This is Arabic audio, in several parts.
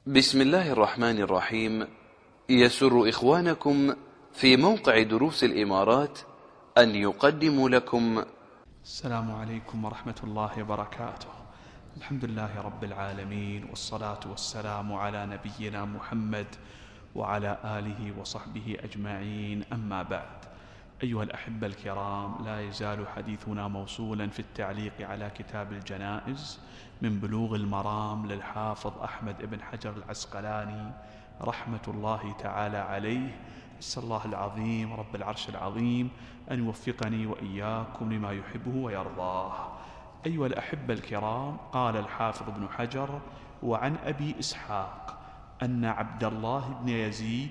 بسم الله الرحمن الرحيم. يسر إخوانكم في موقع دروس الإمارات أن يقدموا لكم السلام عليكم ورحمة الله وبركاته. الحمد لله رب العالمين، والصلاة والسلام على نبينا محمد وعلى آله وصحبه أجمعين، أما بعد. أيها الأحبة الكرام، لا يزال حديثنا موصولا في التعليق على كتاب الجنائز من بلوغ المرام للحافظ أحمد بن حجر العسقلاني رحمة الله تعالى عليه. أسأل الله العظيم رب العرش العظيم أن يوفقني وإياكم لما يحبه ويرضاه. أيها الأحبة الكرام، قال الحافظ ابن حجر: وعن أبي إسحاق أن عبد الله بن يزيد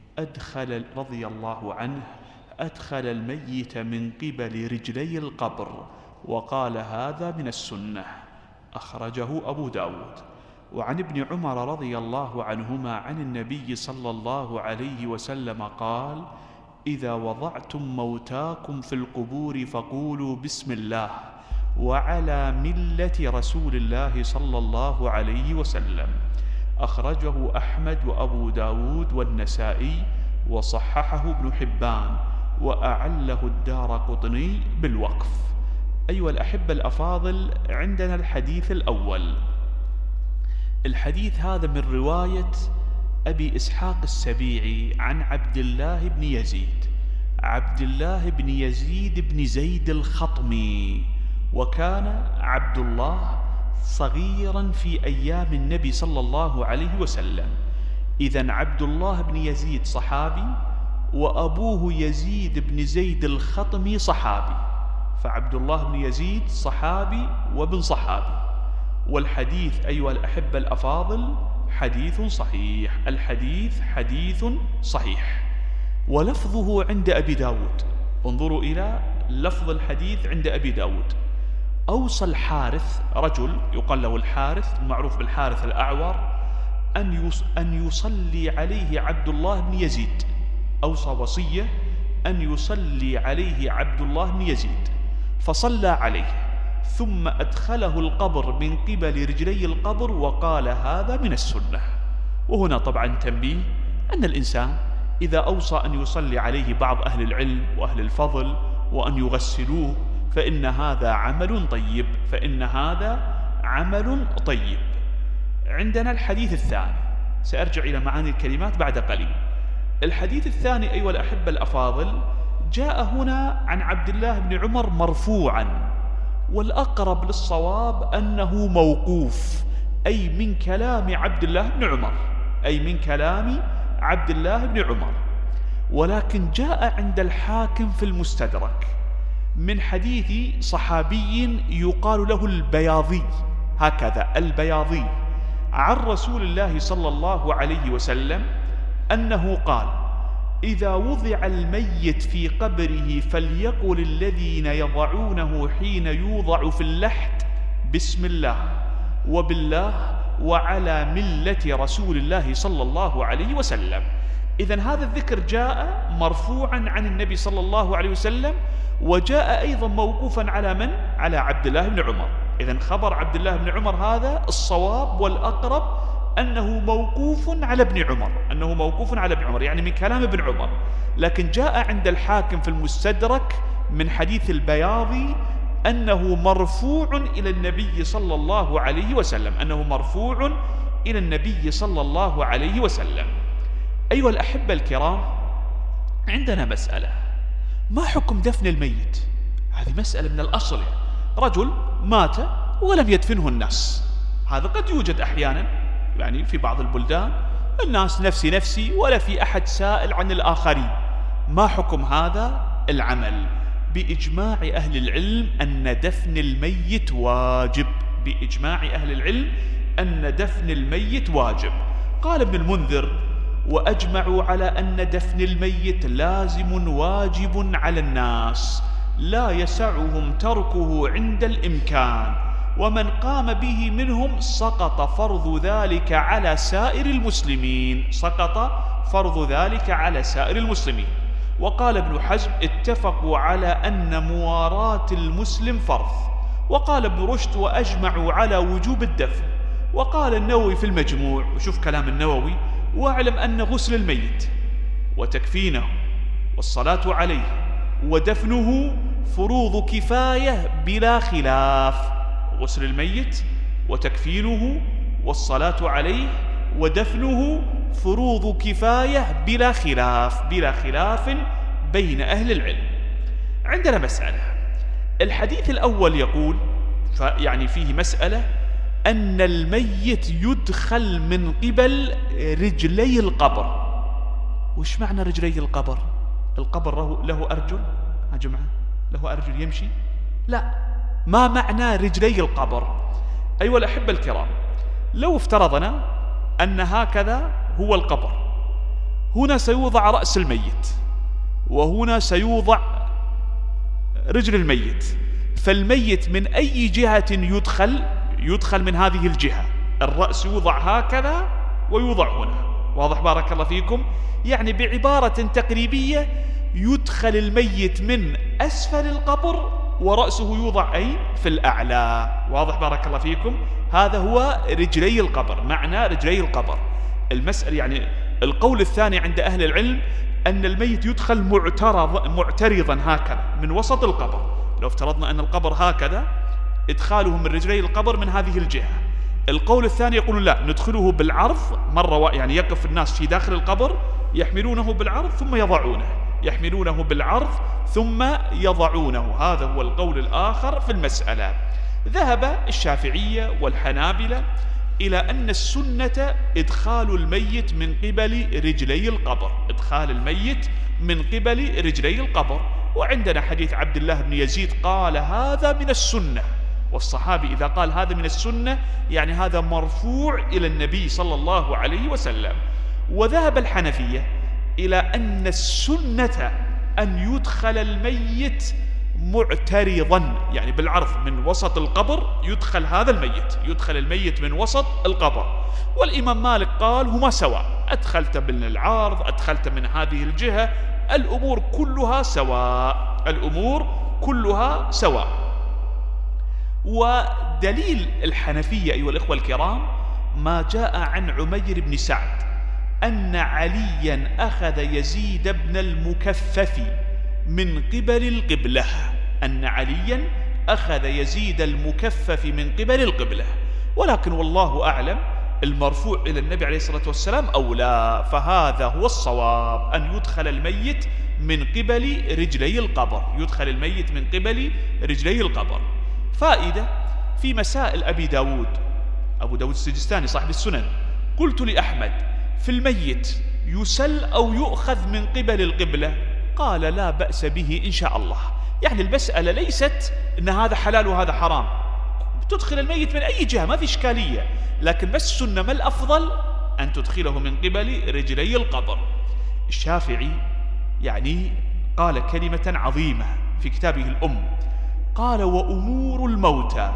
رضي الله عنه أدخل الميت من قبل رجلي القبر، وقال: هذا من السنة، أخرجه أبو داود. وعن ابن عمر رضي الله عنهما عن النبي صلى الله عليه وسلم قال: إذا وضعتم موتاكم في القبور فقولوا بسم الله وعلى ملة رسول الله صلى الله عليه وسلم، أخرجه أحمد وأبو داود والنسائي، وصححه ابن حبان، وأعله الدارقطني بالوقف. أيها الأحبة الأفاضل، عندنا الحديث الأول. الحديث هذا من رواية أبي إسحاق السبيعي عن عبد الله بن يزيد، عبد الله بن يزيد بن زيد الخطمي. وكان عبد الله صغيرا في أيام النبي صلى الله عليه وسلم. إذن عبد الله بن يزيد صحابي، وأبوه يزيد بن زيد الخطمي صحابي، فعبد الله بن يزيد صحابي وابن صحابي. والحديث أيها الأحبة الأفاضل حديث صحيح، الحديث حديث صحيح، ولفظه عند أبي داود. انظروا إلى لفظ الحديث عند أبي داود: أوصى الحارث، رجل يقال له الحارث، المعروف بالحارث الأعور، أن يصلي عليه عبد الله بن يزيد. أوصى وصية أن يصلي عليه عبد الله بن يزيد، فصلى عليه، ثم أدخله القبر من قبل رجلي القبر، وقال: هذا من السنة. وهنا طبعا تنبيه أن الإنسان إذا أوصى أن يصلي عليه بعض أهل العلم وأهل الفضل وأن يغسلوه فإن هذا عمل طيب، فإن هذا عمل طيب. عندنا الحديث الثاني، سأرجع إلى معاني الكلمات بعد قليل. الحديث الثاني أيها الأحبة الأفاضل جاء هنا عن عبد الله بن عمر مرفوعا، والأقرب للصواب أنه موقوف، أي من كلام عبد الله بن عمر، أي من كلام عبد الله بن عمر. ولكن جاء عند الحاكم في المستدرك من حديث صحابي يقال له البياضي، هكذا البياضي، عن رسول الله صلى الله عليه وسلم أنه قال: إذا وضع الميت في قبره فليقل الذين يضعونه حين يوضع في اللحد: بسم الله وبالله وعلى ملة رسول الله صلى الله عليه وسلم. إذن هذا الذكر جاء مرفوعا عن النبي صلى الله عليه وسلم، وجاء أيضا موقوفا على من؟ على عبد الله بن عمر. إذن خبر عبد الله بن عمر هذا الصواب والأقرب أنه موقوف على ابن عمر، أنه موقوف على ابن عمر، يعني من كلام ابن عمر. لكن جاء عند الحاكم في المستدرك من حديث البياضي أنه مرفوع إلى النبي صلى الله عليه وسلم، أنه مرفوع إلى النبي صلى الله عليه وسلم. أيها الأحبة الكرام، عندنا مسألة: ما حكم دفن الميت؟ هذه مسألة من الأصل. رجل مات ولم يدفنه الناس، هذا قد يوجد أحيانا، يعني في بعض البلدان الناس نفسي نفسي ولا في أحد سائل عن الآخرين. ما حكم هذا العمل؟ بإجماع أهل العلم أن دفن الميت واجب، بإجماع أهل العلم أن دفن الميت واجب. قال ابن المنذر: وأجمعوا على أن دفن الميت لازم واجب على الناس، لا يسعهم تركه عند الإمكان، ومن قام به منهم سقط فرض ذلك على سائر المسلمين، سقط فرض ذلك على سائر المسلمين. وقال ابن حزم: اتفقوا على أن مواراة المسلم فرض. وقال ابن رشد: وأجمعوا على وجوب الدفن. وقال النووي في المجموع، وشوف كلام النووي: واعلم أن غسل الميت وتكفينه والصلاة عليه ودفنه فروض كفاية بلا خلاف. غسل الميت وتكفينه والصلاة عليه ودفنه فروض كفاية بلا خلاف بين أهل العلم. عندنا مسألة. الحديث الأول يقول، يعني فيه مسألة، أن الميت يدخل من قبل رجلي القبر. وش معنى رجلي القبر؟ القبر له أرجل يا جماعة؟ له أرجل يمشي؟ لا. ما معنى رجلي القبر؟ أيها الأحبة الكرام، لو افترضنا أن هكذا هو القبر، هنا سيوضع رأس الميت وهنا سيوضع رجل الميت، فالميت من أي جهة يدخل من هذه الجهة. الرأس يوضع هكذا ويوضع هنا، واضح بارك الله فيكم؟ يعني بعبارة تقريبية يدخل الميت من أسفل القبر ورأسه يوضع أين؟ في الأعلى، واضح بارك الله فيكم؟ هذا هو رجلي القبر، معنى رجلي القبر. المسألة يعني القول الثاني عند أهل العلم أن الميت يدخل معترضا هكذا من وسط القبر. لو افترضنا أن القبر هكذا، إدخاله من رجلي القبر من هذه الجهة. القول الثاني يقول لا، ندخله بالعرض مرة، يعني يقف الناس في داخل القبر يحملونه بالعرض ثم يضعونه، يحملونه بالعرض ثم يضعونه. هذا هو القول الآخر في المسألة. ذهب الشافعية والحنابلة إلى أن السنة إدخال الميت من قبل رجلي القبر، إدخال الميت من قبل رجلي القبر. وعندنا حديث عبد الله بن يزيد قال هذا من السنة، والصحابي إذا قال هذا من السنة يعني هذا مرفوع إلى النبي صلى الله عليه وسلم. وذهب الحنفية إلى أن السنة أن يدخل الميت معترضا، يعني بالعرض من وسط القبر يدخل هذا الميت، يدخل الميت من وسط القبر. والإمام مالك قال هما سواء، أدخلت من العارض أدخلت من هذه الجهة، الأمور كلها سواء، الأمور كلها سواء. ودليل الحنفية أيها الإخوة الكرام ما جاء عن عمير بن سعد أن عليا أخذ يزيد بن المكفف من قبل القبلة، أن عليا أخذ يزيد المكفف من قبل القبلة. ولكن والله أعلم المرفوع إلى النبي عليه الصلاة والسلام أولى، فهذا هو الصواب، أن يدخل الميت من قبل رجلي القبر، يدخل الميت من قبل رجلي القبر. فائدة في مسائل أبو داود السجستاني صاحب السنن: قلت لأحمد في الميت يسل أو يؤخذ من قبل القبلة؟ قال لا بأس به إن شاء الله. يعني المسألة ليست إن هذا حلال وهذا حرام، تدخل الميت من أي جهة ما في إشكالية، لكن بس السنة ما الأفضل أن تدخله من قبل رجلي القبر. الشافعي يعني قال كلمة عظيمة في كتابه الأم، قال وأمور الموتى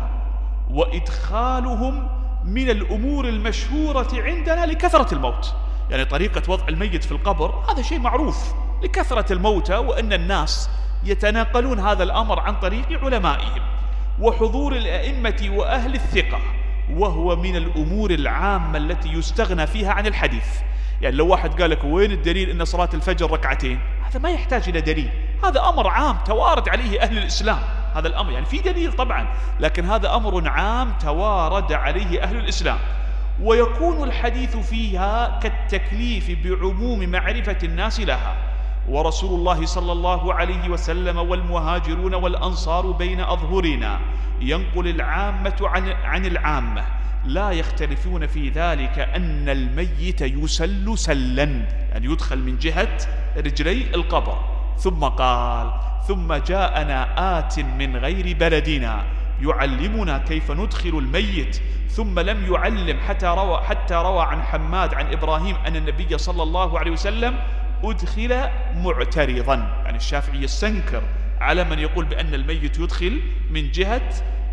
وإدخالهم من الأمور المشهورة عندنا لكثرة الموت. يعني طريقة وضع الميت في القبر هذا شيء معروف لكثرة الموتى، وأن الناس يتناقلون هذا الأمر عن طريق علمائهم وحضور الأئمة وأهل الثقة، وهو من الأمور العامة التي يستغنى فيها عن الحديث. يعني لو واحد قال لك وين الدليل أن صلاة الفجر ركعتين، هذا ما يحتاج إلى دليل، هذا أمر عام توارد عليه أهل الإسلام. هذا الأمر يعني في دليل طبعا، لكن هذا أمر عام توارد عليه أهل الإسلام، ويكون الحديث فيها كالتكليف بعموم معرفة الناس لها. ورسول الله صلى الله عليه وسلم والمهاجرون والأنصار بين أظهرنا، ينقل العامة عن العامة، لا يختلفون في ذلك أن الميت يسل سلا، يعني يدخل من جهة رجلي القبر. ثم قال ثم جاءنا آت من غير بلدنا يعلمنا كيف ندخل الميت، ثم لم يعلم حتى روى عن حماد عن إبراهيم أن النبي صلى الله عليه وسلم أدخل معترضا. يعني الشافعي يستنكر على من يقول بأن الميت يدخل من جهة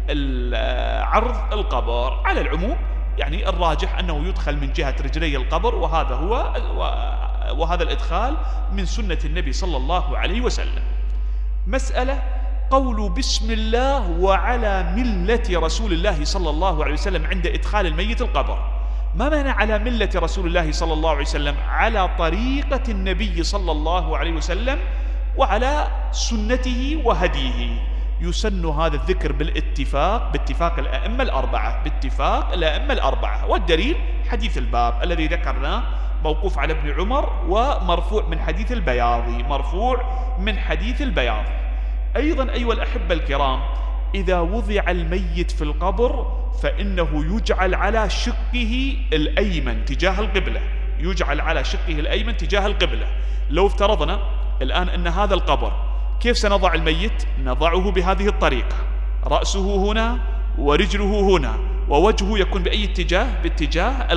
عرض القبر. على العموم يعني الراجح أنه يدخل من جهة رجلي القبر، وهذا الإدخال من سنة النبي صلى الله عليه وسلم. مسألة قول بسم الله وعلى ملة رسول الله صلى الله عليه وسلم عند إدخال الميت القبر. ما معنى على ملة رسول الله صلى الله عليه وسلم؟ على طريقة النبي صلى الله عليه وسلم وعلى سنته وهديه. يسن هذا الذكر باتفاق الأئمة الأربعة. والدليل حديث الباب الذي ذكرناه موقوف على ابن عمر ومرفوع من حديث البياضي. أيضا أيها الأحبة الكرام، إذا وضع الميت في القبر فإنه يجعل على شقه الأيمن تجاه القبلة. لو افترضنا الآن أن هذا القبر، كيف سنضع الميت؟ نضعه بهذه الطريقة: رأسه هنا ورجله هنا، ووجهه يكون بأي اتجاه؟ باتجاه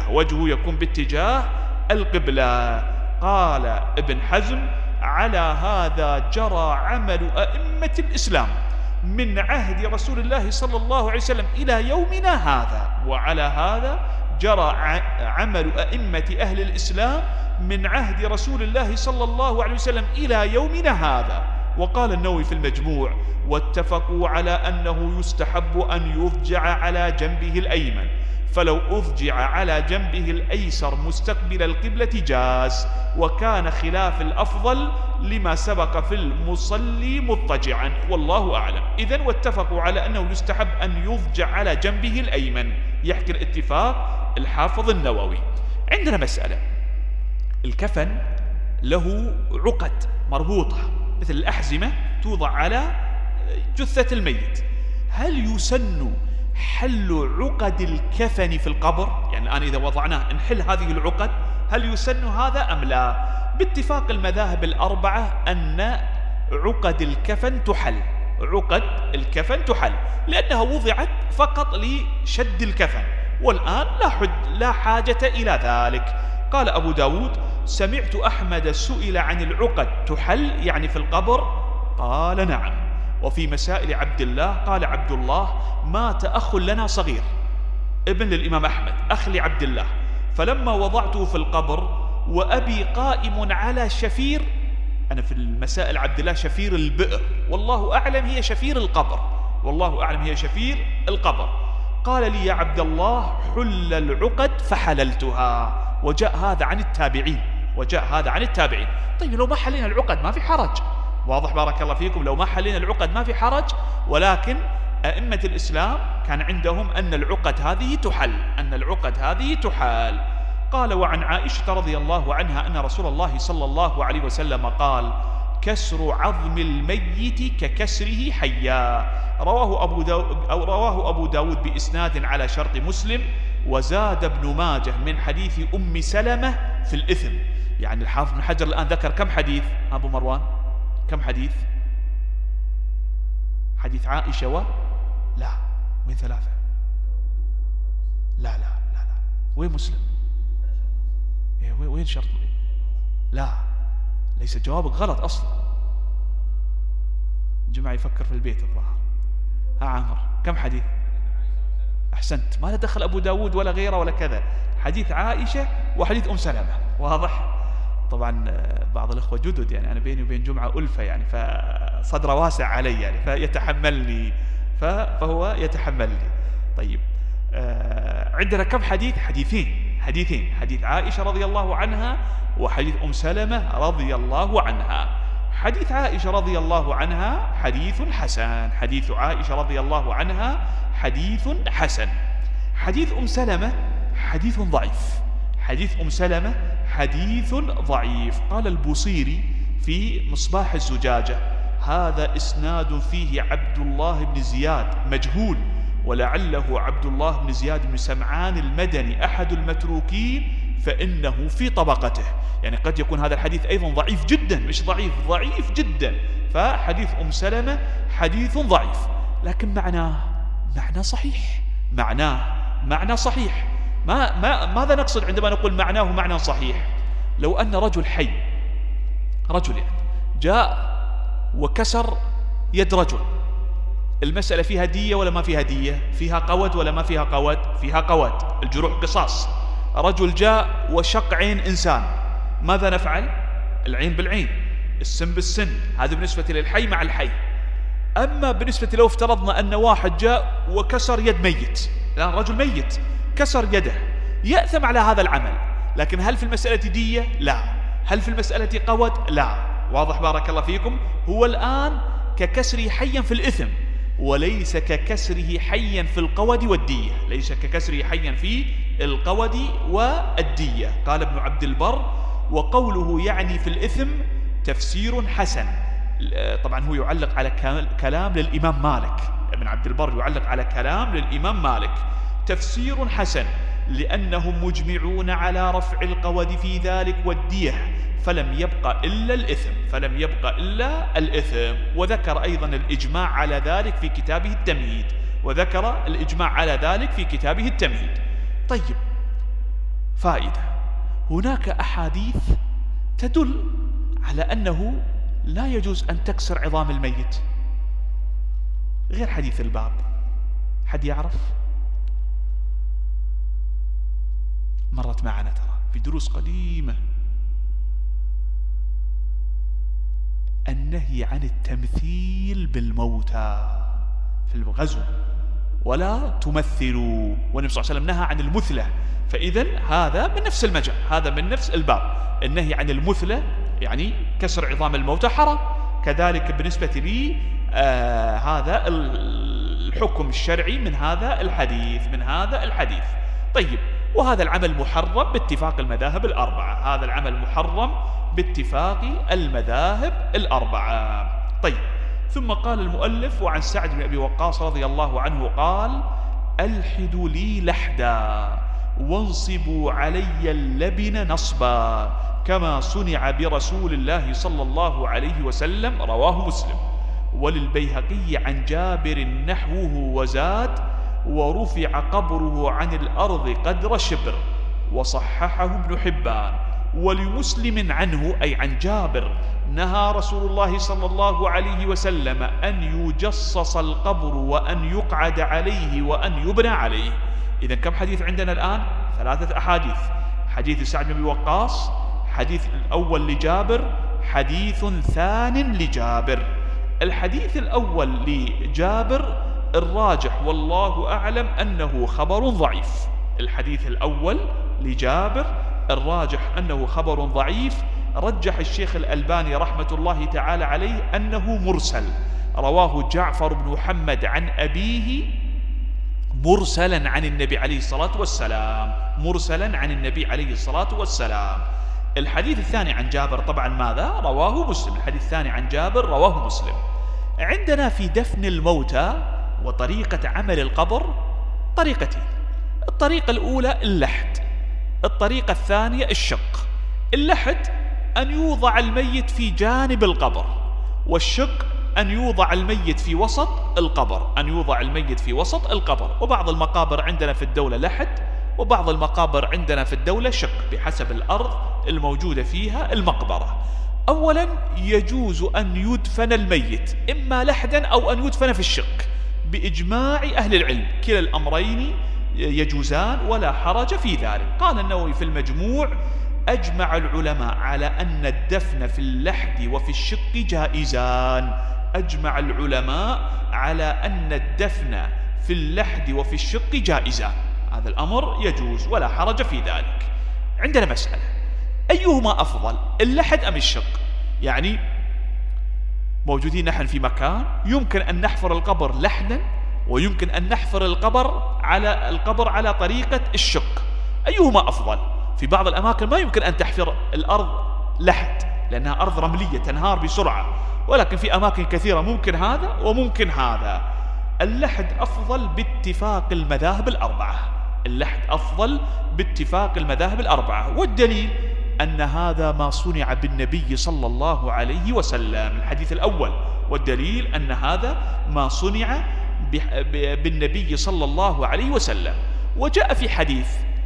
القبلة. قال ابن حزم: على هذا جرى عمل أئمة الإسلام من عهد رسول الله صلى الله عليه وسلم إلى يومنا هذا، وعلى هذا جرى عمل أئمة أهل الإسلام من عهد رسول الله صلى الله عليه وسلم إلى يومنا هذا. وقال النووي في المجموع: واتفقوا على أنه يستحب أن يضجع على جنبه الأيمن، فلو أضجع على جنبه الأيسر مستقبل القبلة جاز، وكان خلاف الأفضل لما سبق في المصلي مضطجعا، والله أعلم. إذن واتفقوا على أنه يستحب أن يضجع على جنبه الأيمن. يحكي الاتفاق الحافظ النووي. عندنا مسألة: الكفن له عقد مربوطة مثل الأحزمة توضع على جثة الميت. هل يسن حل عقد الكفن في القبر؟ يعني الآن إذا وضعناه نحل هذه العقد، هل يسن هذا أم لا؟ باتفاق المذاهب الأربعة أن عقد الكفن تحل، لأنها وضعت فقط لشد الكفن، والآن لا حاجة إلى ذلك. قال أبو داود: سمعت أحمد سئل عن العقد تحل يعني في القبر، قال نعم. وفي مسائل عبد الله قال عبد الله: مات أخ لنا صغير، ابن للإمام أحمد، أخ لعبد الله، فلما وضعته في القبر وأبي قائم على شفير، أنا في المسائل عبد الله شفير البئر، والله أعلم هي شفير القبر، قال لي: يا عبد الله حل العقد فحللتها. وجاء هذا عن التابعين. طيب لو ما حلينا العقد ما في حرج، واضح بارك الله فيكم، لو ما حلينا العقد ما في حرج، ولكن أئمة الإسلام كان عندهم أن العقد هذه تحل. قال: وعن عائشة رضي الله عنها أن رسول الله صلى الله عليه وسلم قال: كسر عظم الميت ككسره حيا. رواه أبو داود بإسناد على شرط مسلم، وزاد ابن ماجه من حديث أم سلمة في الإثم. يعني الحافظ بن حجر الآن ذكر كم حديث أبو مروان؟ كم حديث؟ حديث عائشة لا، وين 3؟ لا وين مسلم؟ وين شرط؟ لا، ليس جوابك غلط أصلا. جماعة يفكر في البيت الظاهر. عامر كم حديث؟ أحسنت، ما دخل أبو داود ولا غيره ولا كذا، حديث عائشة وحديث أم سلمة، واضح؟ طبعا بعض الأخوة جدد، يعني أنا بيني وبين جمعة ألفة، يعني فصدره واسع علي، يعني فيتحملني، فهو يتحملني. طيب عندنا كم حديث؟ حديثين، حديث عائشة رضي الله عنها وحديث أم سلمة رضي الله عنها. حديث عائشة رضي الله عنها حديث حسن، حديث عائشة رضي الله عنها حديث حسن. حديث أم سلمة حديث ضعيف. قال البوصيري في مصباح الزجاجة: هذا إسناد فيه عبد الله بن زياد مجهول، ولعله عبد الله بن زياد بن سمعان المدني أحد المتروكين، فإنه في طبقته. يعني قد يكون هذا الحديث أيضا ضعيف جدا، مش ضعيف جدا. فحديث أم سلمة حديث ضعيف، لكن معناه صحيح. ماذا نقصد عندما نقول معناه معنى صحيح؟ لو أن رجل حي، يعني جاء وكسر يد رجل، المسألة فيها دية ولا ما فيها دية؟ فيها قود ولا ما فيها قود؟ فيها قود، الجروح قصاص. رجل جاء وشق عين إنسان، ماذا نفعل؟ العين بالعين، السن بالسن، هذا بالنسبة للحي مع الحي. أما بالنسبة لو افترضنا أن واحد جاء وكسر يد ميت، الآن رجل ميت كسر يده، يأثم على هذا العمل، لكن هل في المسألة دية؟ لا. هل في المسألة قود؟ لا. واضح بارك الله فيكم؟ هو الآن ككسره حيا في الإثم، وليس ككسره حيا في القود والدية، ليس ككسره حيا في القود والدية. قال ابن عبد البر: وقوله يعني في الإثم تفسير حسن. طبعا هو يعلق على كلام للإمام مالك، ابن عبد البر يعلق على كلام للإمام مالك: تفسير حسن لأنهم مجمعون على رفع القود في ذلك والدية، فلم يبق إلا الإثم، فلم يبق إلا الإثم. وذكر أيضا الإجماع على ذلك في كتابه التمهيد، وذكر الإجماع على ذلك في كتابه التمهيد. طيب، فائدة: هناك أحاديث تدل على أنه لا يجوز أن تكسر عظام الميت غير حديث الباب. حد يعرف؟ مرت معنا ترى في دروس قديمة. النهي عن التمثيل بالموتى في الغزو، ولا تمثلوا، والنبي صلى الله عليه وسلم نهى عن المثلة، فإذا هذا من نفس المجال، هذا من نفس الباب. النهي عن المثلة يعني كسر عظام الموتى حرام، كذلك بالنسبة لي هذا الحكم الشرعي من هذا الحديث، من هذا الحديث. طيب، وهذا العمل محرم باتفاق المذاهب الأربعة، هذا العمل محرم باتفاق المذاهب الأربعة. طيب، ثم قال المؤلف: وعن سعد بن أبي وقاص رضي الله عنه قال: ألحدوا لي لحدا وانصبوا علي اللبن نصبا كما صنع برسول الله صلى الله عليه وسلم، رواه مسلم. وللبيهقي عن جابر نحوه وزاد: ورفع قبره عن الأرض قدر شبر، وصححه ابن حبان. ولمسلم عنه أي عن جابر: نهى رسول الله صلى الله عليه وسلم أن يجصص القبر وأن يقعد عليه وأن يبنى عليه. إذن كم حديث عندنا الآن؟ 3 أحاديث: حديث سعد بن أبي وقاص، حديث الأول لجابر، حديث ثان لجابر. الحديث الأول لجابر الراجح والله أعلم أنه خبر ضعيف. الحديث الأول لجابر الراجح أنه خبر ضعيف. رجح الشيخ الألباني رحمة الله تعالى عليه أنه مرسل، رواه جعفر بن محمد عن أبيه مرسلا عن النبي عليه الصلاة والسلام، مرسلا عن النبي عليه الصلاة والسلام. الحديث الثاني عن جابر طبعا ماذا؟ رواه مسلم. الحديث الثاني عن جابر رواه مسلم. عندنا في دفن الموتى وطريقة عمل القبر طريقتين: الطريقة الأولى اللحد، الطريقة الثانية الشق. اللحد أن يوضع الميت في جانب القبر، والشق أن يوضع الميت في وسط القبر، أن يوضع الميت في وسط القبر. وبعض المقابر عندنا في الدولة لحد، وبعض المقابر عندنا في الدولة شق بحسب الأرض الموجودة فيها المقبرة. أولا يجوز أن يدفن الميت إما لحدا أو أن يدفن في الشق بإجماع أهل العلم، كلا الأمرين يجوزان ولا حرج في ذلك. قال النووي في المجموع: أجمع العلماء على أن الدفن في اللحد وفي الشق جائزان. أجمع العلماء على أن الدفن في اللحد وفي الشق جائزان، هذا الأمر يجوز ولا حرج في ذلك. عندنا مسألة: أيهما أفضل، اللحد أم الشق؟ يعني موجودين نحن في مكان يمكن أن نحفر القبر لحدا، ويمكن أن نحفر القبر على طريقة الشق، أيهما أفضل؟ في بعض الأماكن ما يمكن أن تحفر الأرض لحد لأنها أرض رملية تنهار بسرعة، ولكن في أماكن كثيرة ممكن هذا وممكن هذا. اللحد أفضل باتفاق المذاهب الأربعة، اللحد أفضل باتفاق المذاهب الأربعة. والدليل أن هذا ما صنع بالنبي صلى الله عليه وسلم، الحديث الأول، والدليل أن هذا ما صنع بالنبي صلى الله عليه وسلم. وجاء في حديث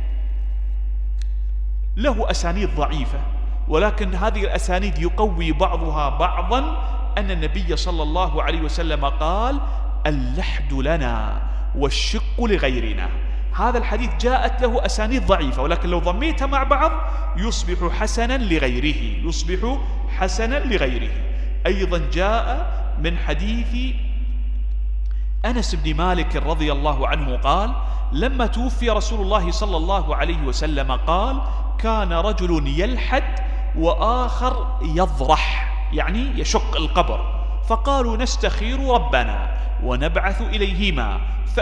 له أسانيد ضعيفة، ولكن هذه الأسانيد يقوي بعضها بعضا أن النبي صلى الله عليه وسلم قال: اللحد لنا والشق لغيرنا. هذا الحديث جاءت له أسانيد ضعيفة، ولكن لو ضميتها مع بعض يصبح حسنا لغيره، يصبح حسنا لغيره. أيضا جاء من حديث أنس بن مالك رضي الله عنه قال: لما توفي رسول الله صلى الله عليه وسلم قال: كان رجل يلحد وآخر يضرح، يعني يشق القبر، فقالوا: نستخير ربنا ونبعث إليهما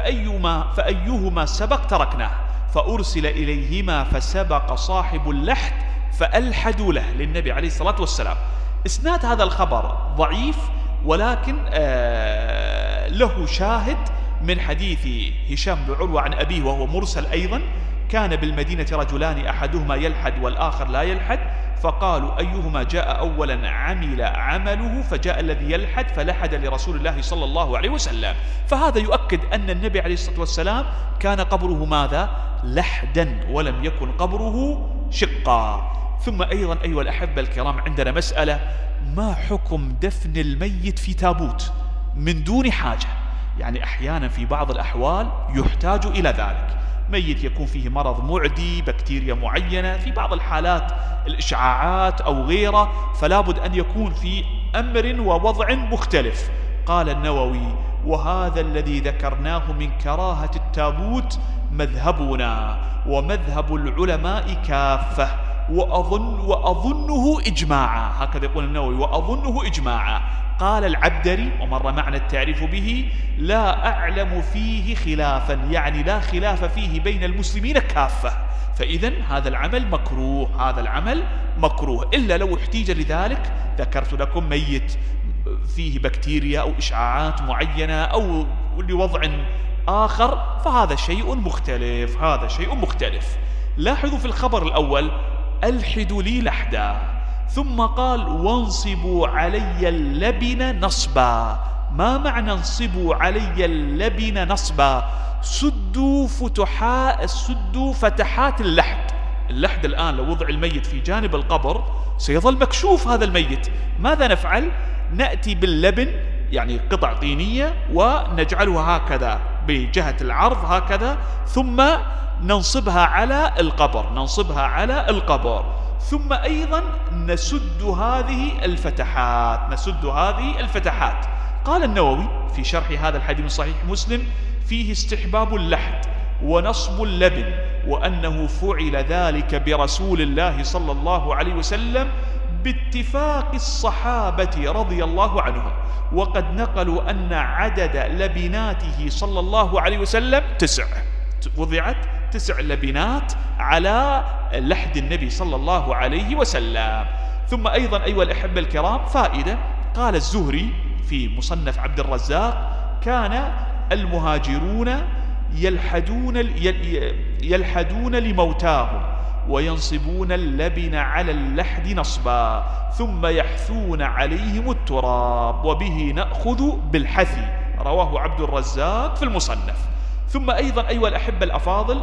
فأيهما سبق تركناه، فأرسل إليهما فسبق صاحب اللحد فألحدوا له للنبي عليه الصلاة والسلام. إسناد هذا الخبر ضعيف، ولكن له شاهد من حديث هشام بن عروة عن أبيه وهو مرسل أيضا: كان بالمدينة رجلان أحدهما يلحد والآخر لا يلحد، فقالوا: أيهما جاء أولا عمل عمله، فجاء الذي يلحد فلحد لرسول الله صلى الله عليه وسلم. فهذا يؤكد أن النبي عليه الصلاة والسلام كان قبره ماذا؟ لحدا، ولم يكن قبره شقا. ثم أيضا أيها الأحبة الكرام، عندنا مسألة: ما حكم دفن الميت في تابوت من دون حاجة؟ يعني أحيانا في بعض الأحوال يحتاج إلى ذلك، ميت يكون فيه مرض معدي، بكتيريا معينة، في بعض الحالات الإشعاعات أو غيره، فلا بد أن يكون في أمر ووضع مختلف. قال النووي: وهذا الذي ذكرناه من كراهة التابوت مذهبنا ومذهب العلماء كافة، وأظنه إجماعا. هكذا يقول النووي: وأظنه إجماعا. قال العبدري، ومر معنا التعريف به: لا أعلم فيه خلافا، يعني لا خلاف فيه بين المسلمين كافة. فإذن هذا العمل مكروه، هذا العمل مكروه، إلا لو احتيج لذلك. ذكرت لكم ميت فيه بكتيريا أو إشعاعات معينة أو لوضع آخر، فهذا شيء مختلف، هذا شيء مختلف. لاحظوا في الخبر الأول: ألحدوا لي لحدا، ثم قال: وانصبوا علي اللبن نصبا. ما معنى انصبوا علي اللبن نصبا؟ سدوا فتحات اللحد. اللحد الآن لو وضع الميت في جانب القبر سيظل مكشوف هذا الميت، ماذا نفعل؟ نأتي باللبن، يعني قطع طينية، ونجعلها هكذا بجهة العرض هكذا، ثم ننصبها على القبر، ننصبها على القبر، ثم أيضا نسد هذه الفتحات، نسد هذه الفتحات. قال النووي في شرح هذا الحديث من صحيح مسلم: فيه استحباب اللحد ونصب اللبن، وأنه فعل ذلك برسول الله صلى الله عليه وسلم باتفاق الصحابة رضي الله عنهم، وقد نقلوا أن عدد لبناته صلى الله عليه وسلم 9، وضعت 9 لبنات على لحد النبي صلى الله عليه وسلم. ثم أيضا أيها الأحبة الكرام فائدة: قال الزهري في مصنف عبد الرزاق: كان المهاجرون يلحدون لموتاهم وينصبون اللبن على اللحد نصبا، ثم يحثون عليهم التراب، وبه نأخذ بالحثي. رواه عبد الرزاق في المصنف. ثم أيضا أيها الأحبة الأفاضل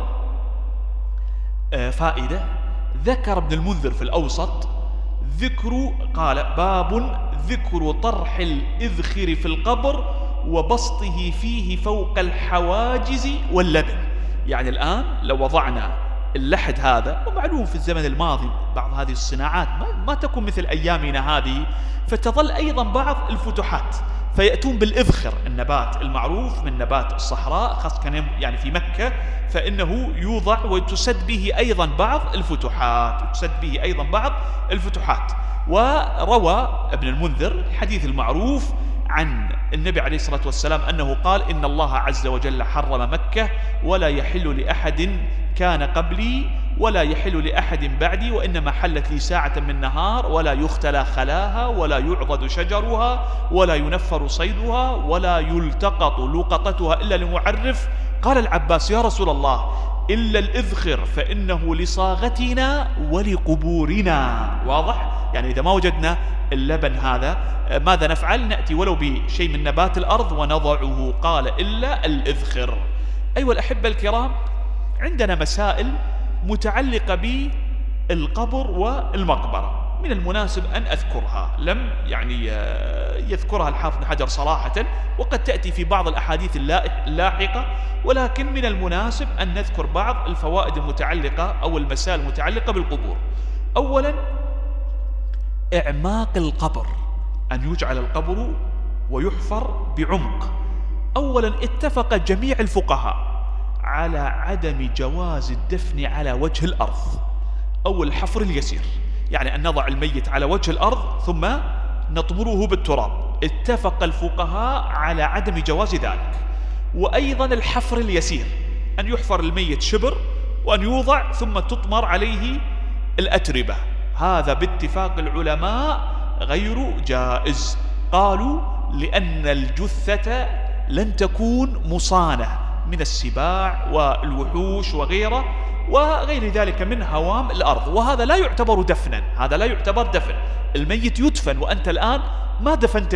فائدة: ذكر ابن المنذر في الأوسط قال: باب ذكر طرح الإذخر في القبر وبسطه فيه فوق الحواجز واللبن. يعني الآن لو وضعنا اللحد هذا، ومعلوم في الزمن الماضي بعض هذه الصناعات ما تكون مثل أيامنا هذه، فتظل أيضا بعض الفتحات، فيأتون بالإذخر، النبات المعروف من نبات الصحراء، خاصة كان يعني في مكة، فإنه يوضع وتسد به أيضا بعض الفتحات، تسد به أيضا بعض الفتحات. وروى ابن المنذر الحديث المعروف عن النبي عليه الصلاة والسلام أنه قال: إن الله عز وجل حرم مكة، ولا يحل لأحد كان قبلي ولا يحل لأحد بعدي، وإنما حلت لي ساعة من نهار، ولا يختلى خلاها، ولا يعضد شجرها، ولا ينفر صيدها، ولا يلتقط لقطتها إلا لمعرف. قال العباس: يا رسول الله، إلا الإذخر فإنه لصاغتنا ولقبورنا. واضح؟ يعني إذا ما وجدنا اللبن هذا ماذا نفعل؟ نأتي ولو بشيء من نبات الأرض ونضعه. قال: إلا الإذخر. أيها الأحبة الكرام، عندنا مسائل متعلقة بالقبر والمقبرة، من المناسب أن أذكرها، لم يعني يذكرها الحافظ بن حجر صراحة، وقد تأتي في بعض الأحاديث اللاحقة، ولكن من المناسب أن نذكر بعض الفوائد المتعلقة أو المسائل المتعلقة بالقبور. أولا: إعماق القبر، أن يجعل القبر ويحفر بعمق. أولا اتفق جميع الفقهاء على عدم جواز الدفن على وجه الأرض أو الحفر اليسير، يعني أن نضع الميت على وجه الأرض ثم نطمره بالتراب. اتفق الفقهاء على عدم جواز ذلك. وأيضا الحفر اليسير، أن يحفر الميت شبر وأن يوضع ثم تطمر عليه الأتربة، هذا باتفاق العلماء غير جائز. قالوا لأن الجثة لن تكون مصانة من السباع والوحوش وغير ذلك من هوام الأرض، وهذا لا يعتبر دفنا، هذا لا يعتبر دفن. الميت يدفن وأنت الآن ما دفنت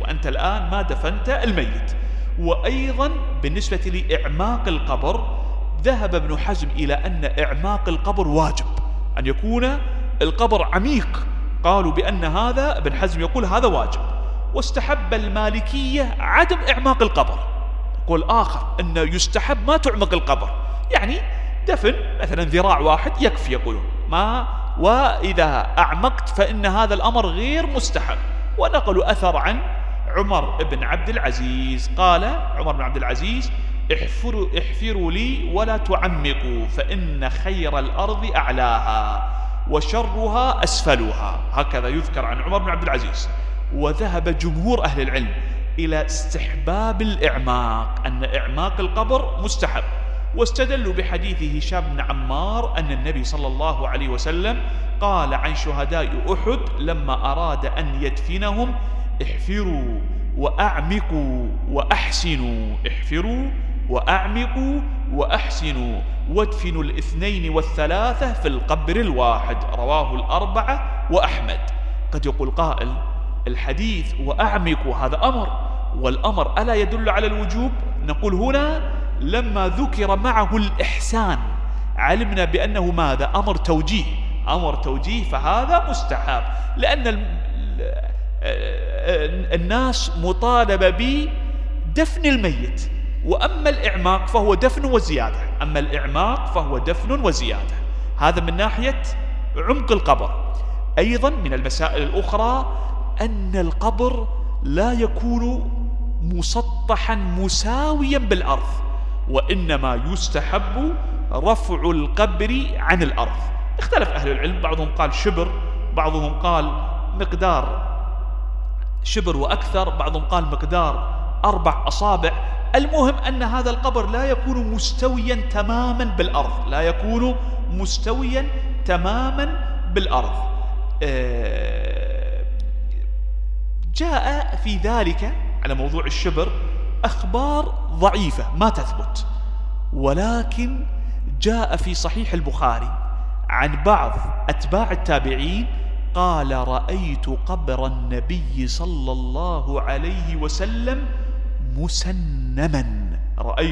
الميت، وأيضا بالنسبة لإعماق القبر ذهب ابن حزم إلى أن إعماق القبر واجب، أن يكون القبر عميق. قالوا بأن هذا، ابن حزم يقول هذا واجب. واستحب المالكية عدم إعماق القبر، يقول آخر أنه يستحب ما تعمق القبر، يعني دفن مثلا ذراع واحد يكفي، يقولون وإذا أعمقت فإن هذا الأمر غير مستحب. ونقلوا أثر عن عمر بن عبد العزيز، قال عمر بن عبد العزيز: احفروا لي ولا تعمقوا، فإن خير الأرض أعلاها وشرها أسفلها. هكذا يذكر عن عمر بن عبد العزيز. وذهب جمهور أهل العلم إلى استحباب الإعماق، أن إعماق القبر مستحب، واستدلوا بحديث هشام بن عمار أن النبي صلى الله عليه وسلم قال عن شهداء أحد لما أراد أن يدفنهم: احفروا وأعمقوا وأحسنوا، احفروا وأعمقوا وأحسنوا، وادفنوا الاثنين والثلاثة في القبر الواحد. رواه الأربعة وأحمد. قد يقول قائل: الحديث وأعمقوا هذا أمر، والأمر ألا يدل على الوجوب؟ نقول هنا لما ذكر معه الإحسان علمنا بأنه ماذا؟ أمر توجيه، فهذا مستحب، لأن الناس مطالبة بدفن الميت، وأما الإعماق فهو دفن وزيادة. هذا من ناحية عمق القبر. أيضا من المسائل الأخرى أن القبر لا يكون مسطحا مساويا بالأرض، وإنما يستحب رفع القبر عن الأرض. اختلف أهل العلم، بعضهم قال شبر، بعضهم قال مقدار شبر وأكثر، بعضهم قال مقدار 4 أصابع. المهم أن هذا القبر لا يكون مستويا تماما بالأرض. جاء في ذلك على موضوع الشبر أخبار ضعيفة ما تثبت، ولكن جاء في صحيح البخاري عن بعض أتباع التابعين قال: رأيت قبر النبي صلى الله عليه وسلم مسنما.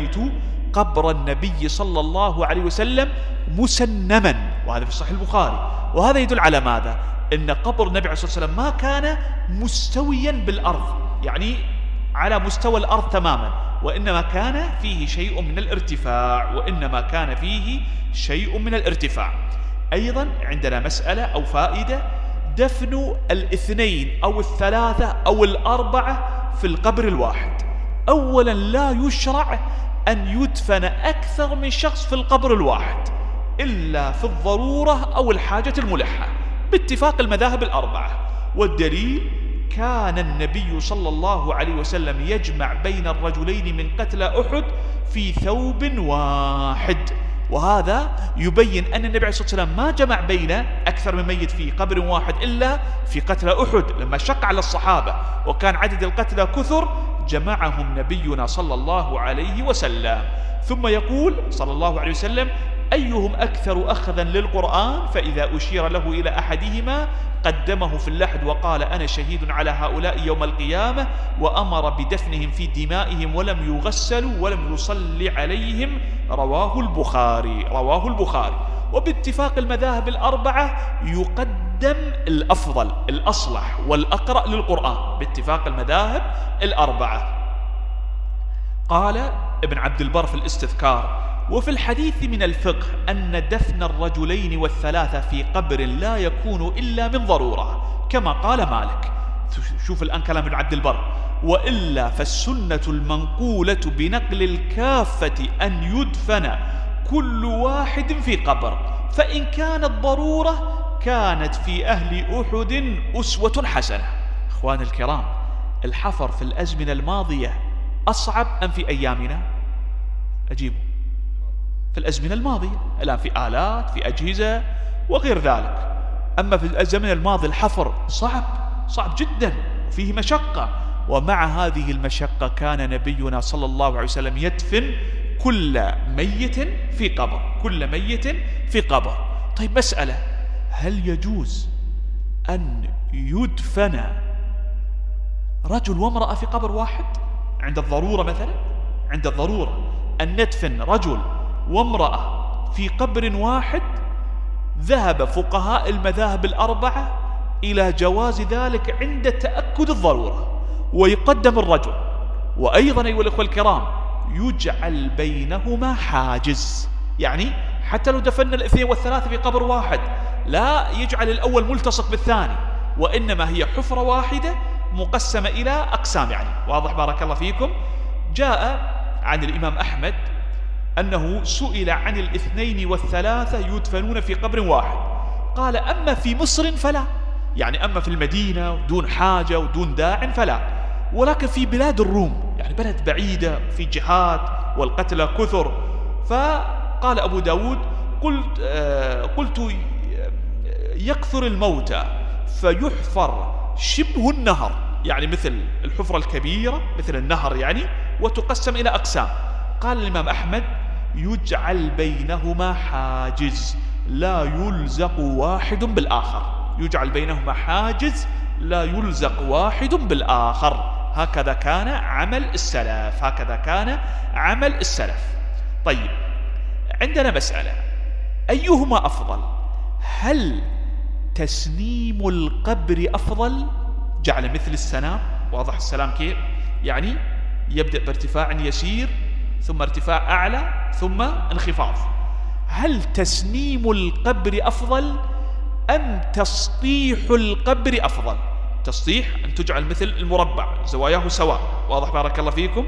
وهذا في صحيح البخاري. وهذا يدل على ماذا؟ إن قبر النبي عليه الصلاة والسلام ما كان مستويا بالأرض، يعني على مستوى الأرض تماما، وإنما كان فيه شيء من الارتفاع. أيضا عندنا مسألة أو فائدة: دفن الاثنين أو الثلاثة أو الأربعة في القبر الواحد. أولا لا يشرع أن يدفن أكثر من شخص في القبر الواحد إلا في الضرورة أو الحاجة الملحة باتفاق المذاهب الأربعة. والدليل: كان النبي صلى الله عليه وسلم يجمع بين الرجلين من قتلى أحد في ثوب واحد. وهذا يبين أن النبي عليه الصلاة والسلام ما جمع بين أكثر من ميت في قبر واحد إلا في قتلى أحد، لما شق على الصحابة وكان عدد القتلى كثر جمعهم نبينا صلى الله عليه وسلم. ثم يقول صلى الله عليه وسلم: أيهم أكثر أخذا للقرآن؟ فإذا أشير له إلى أحدهما قدمه في اللحد وقال: أنا شهيد على هؤلاء يوم القيامة، وأمر بدفنهم في دمائهم ولم يغسلوا ولم يصلي عليهم. رواه البخاري. وباتفاق المذاهب الأربعة يقدم الأفضل الأصلح والأقرأ للقرآن باتفاق المذاهب الأربعة. قال ابن عبد البر في الاستذكار: وفي الحديث من الفقه أن دفن الرجلين والثلاثة في قبر لا يكون إلا من ضرورة، كما قال مالك. شوف الآن كلام ابن عبد البر: وإلا فالسنة المنقولة بنقل الكافة أن يدفن كل واحد في قبر، فإن كانت ضرورة كانت في أهل أحد أسوة حسنة. أخوان الكرام، الحفر في الأزمنة الماضية أصعب أم في أيامنا؟ أجيبوا. في الأزمنة الماضية، الآن في آلات، في أجهزة وغير ذلك. أما في الزمن الماضي الحفر صعب جدا وفيه مشقة، ومع هذه المشقة كان نبينا صلى الله عليه وسلم يدفن كل ميت في قبر، كل ميت في قبر. طيب مسألة، هل يجوز أن يدفن رجل وامرأة في قبر واحد عند الضرورة مثلا؟ عند الضرورة أن ندفن رجل وامرأة في قبر واحد، ذهب فقهاء المذاهب الأربعة إلى جواز ذلك عند تأكد الضرورة، ويقدم الرجل. وأيضا أيها الأخوة الكرام يجعل بينهما حاجز، يعني حتى لو دفن الاثنين والثلاثة في قبر واحد لا يجعل الأول ملتصق بالثاني، وإنما هي حفرة واحدة مقسمة إلى أقسام. يعني واضح بارك الله فيكم. جاء عن الإمام أحمد أنه سئل عن الاثنين والثلاثة يدفنون في قبر واحد، قال أما في مصر فلا، يعني أما في المدينة دون حاجة ودون داع فلا، ولكن في بلاد الروم يعني بلد بعيدة في جهات والقتلى كثر. فقال أبو داود قلت يكثر الموتى فيحفر شبه النهر، يعني مثل الحفرة الكبيرة مثل النهر يعني، وتقسم إلى أقسام. قال الإمام أحمد يجعل بينهما حاجز لا يلزق واحد بالآخر، يجعل بينهما حاجز لا يلزق واحد بالآخر. هكذا كان عمل السلف، هكذا كان عمل السلف. طيب عندنا مسألة، أيهما أفضل؟ هل تسنيم القبر أفضل، جعل مثل السنام؟ واضح السلام كيف؟ يعني يبدأ بارتفاع يسير ثم ارتفاع أعلى ثم انخفاض. هل تسنيم القبر أفضل أم تسطيح القبر أفضل؟ تسطيح أن تجعل مثل المربع زواياه سواء. واضح بارك الله فيكم.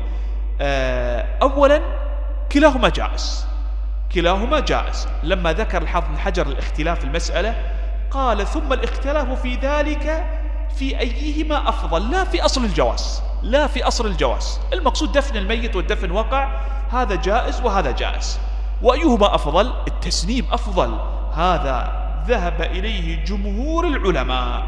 أولا كلاهما جائز، كلاهما جائز. لما ذكر الحافظ بن حجر الاختلاف في المسألة قال ثم الاختلاف في ذلك في أيهما أفضل، لا في أصل الجواز، لا في أصل الجواز. المقصود دفن الميت والدفن وقع، هذا جائز وهذا جائز. وأيهما أفضل؟ التسنيم أفضل، هذا ذهب إليه جمهور العلماء.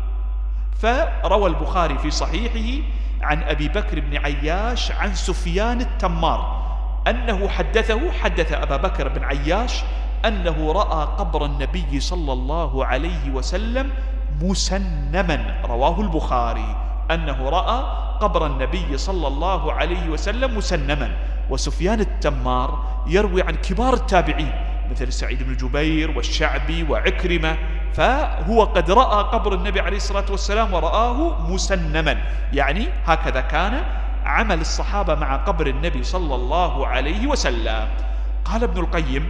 فروى البخاري في صحيحه عن أبي بكر بن عياش عن سفيان التمار أنه حدث أبا بكر بن عياش أنه رأى قبر النبي صلى الله عليه وسلم مسنما. رواه البخاري أنه رأى قبر النبي صلى الله عليه وسلم مسنما. وسفيان التمار يروي عن كبار التابعين مثل سعيد بن جبير والشعبي وعكرمة، فهو قد رأى قبر النبي عليه الصلاة والسلام ورآه مسنما، يعني هكذا كان عمل الصحابة مع قبر النبي صلى الله عليه وسلم. قال ابن القيم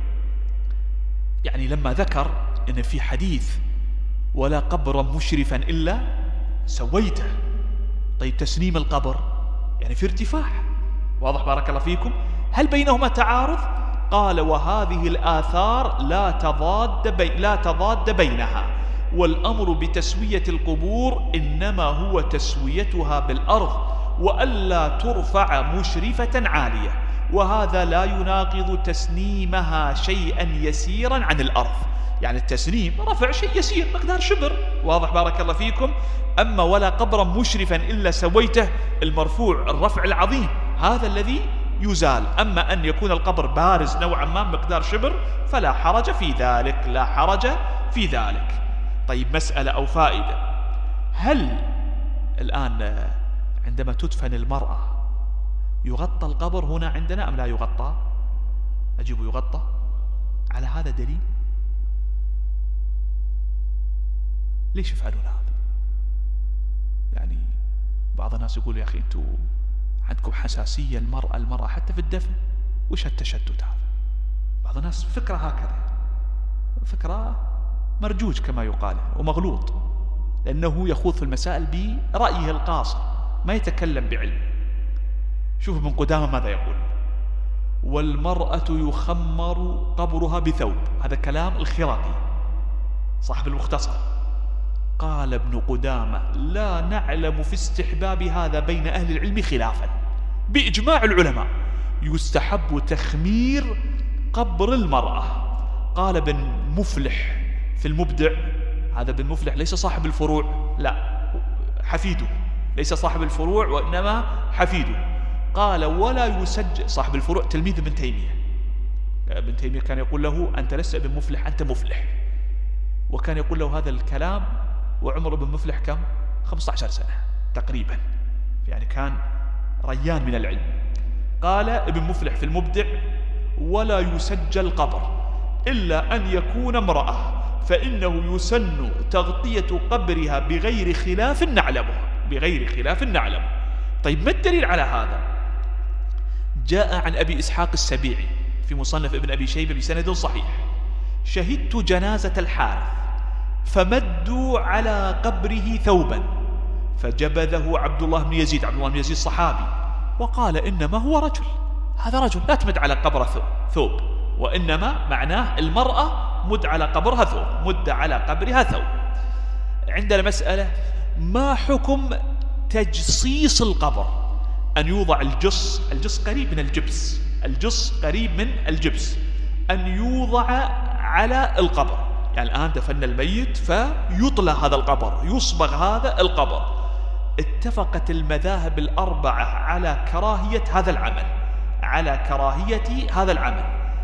يعني لما ذكر إن في حديث ولا قبرا مشرفا إلا سويته، طيب تسنيم القبر يعني في ارتفاع، واضح بارك الله فيكم، هل بينهما تعارض؟ قال وهذه الآثار لا تضاد بينها، والأمر بتسوية القبور إنما هو تسويتها بالأرض وألا ترفع مشرفة عالية، وهذا لا يناقض تسنيمها شيئا يسيرا عن الأرض. يعني التسنيم رفع شيء يسير مقدار شبر، واضح بارك الله فيكم. أما ولا قبرا مشرفا إلا سويته، المرفوع الرفع العظيم هذا الذي يزال. أما أن يكون القبر بارز نوعا ما مقدار شبر فلا حرج في ذلك، لا حرج في ذلك. طيب مسألة أو فائدة، هل الآن عندما تدفن المرأة يغطى القبر هنا عندنا أم لا يغطى؟ أجيب يغطى. على هذا دليل؟ ليش يفعلون هذا؟ يعني بعض الناس يقول يا أخي أنتم عندكم حساسية المرأة حتى في الدفن، وش التشتت هذا؟ بعض الناس فكرة هكذا، فكرة مرجوج كما يقال ومغلوط، لأنه يخوض في المسائل برأيه القاصر ما يتكلم بعلم. شوف ابن قدامة ماذا يقول: والمرأة يخمر قبرها بثوب. هذا كلام الخراقي صاحب المختصر. قال ابن قدامة: لا نعلم في استحباب هذا بين أهل العلم خلافا، بإجماع العلماء يستحب تخمير قبر المرأة. قال ابن مفلح في المبدع، هذا ابن مفلح ليس صاحب الفروع، لا حفيده، ليس صاحب الفروع وإنما حفيده. قال: ولا يسجل. صاحب الفروع تلميذ ابن تيمية. ابن تيمية كان يقول له: أنت لست ابن مفلح، أنت مفلح. وكان يقول له هذا الكلام وعمر ابن مفلح كم؟ 15 سنة تقريبا، يعني كان ريان من العلم. قال ابن مفلح في المبدع: ولا يسجل قبر إلا أن يكون امرأة، فإنه يسن تغطية قبرها بغير خلاف نعلمه، بغير خلاف نعلمه. طيب ما الدليل على هذا؟ جاء عن أبي إسحاق السبيعي في مصنف ابن أبي شيبة بسند صحيح: شهدت جنازة الحارث فمدوا على قبره ثوبا فجبذه عبد الله بن يزيد. عبد الله بن يزيد صحابي، وقال: إنما هو رجل، هذا رجل، لا تمد على قبره ثوب، وإنما معناه المرأة مد على قبرها ثوب، مد على قبرها ثوب. عندنا مسألة: ما حكم تجصيص القبر؟ أن يوضع الجص قريب من الجبس، الجص قريب من الجبس، أن يوضع على القبر. يعني الآن دفن الميت فيطلى هذا القبر، يصبغ هذا القبر. اتفقت المذاهب الأربعة على كراهية هذا العمل، على كراهية هذا العمل.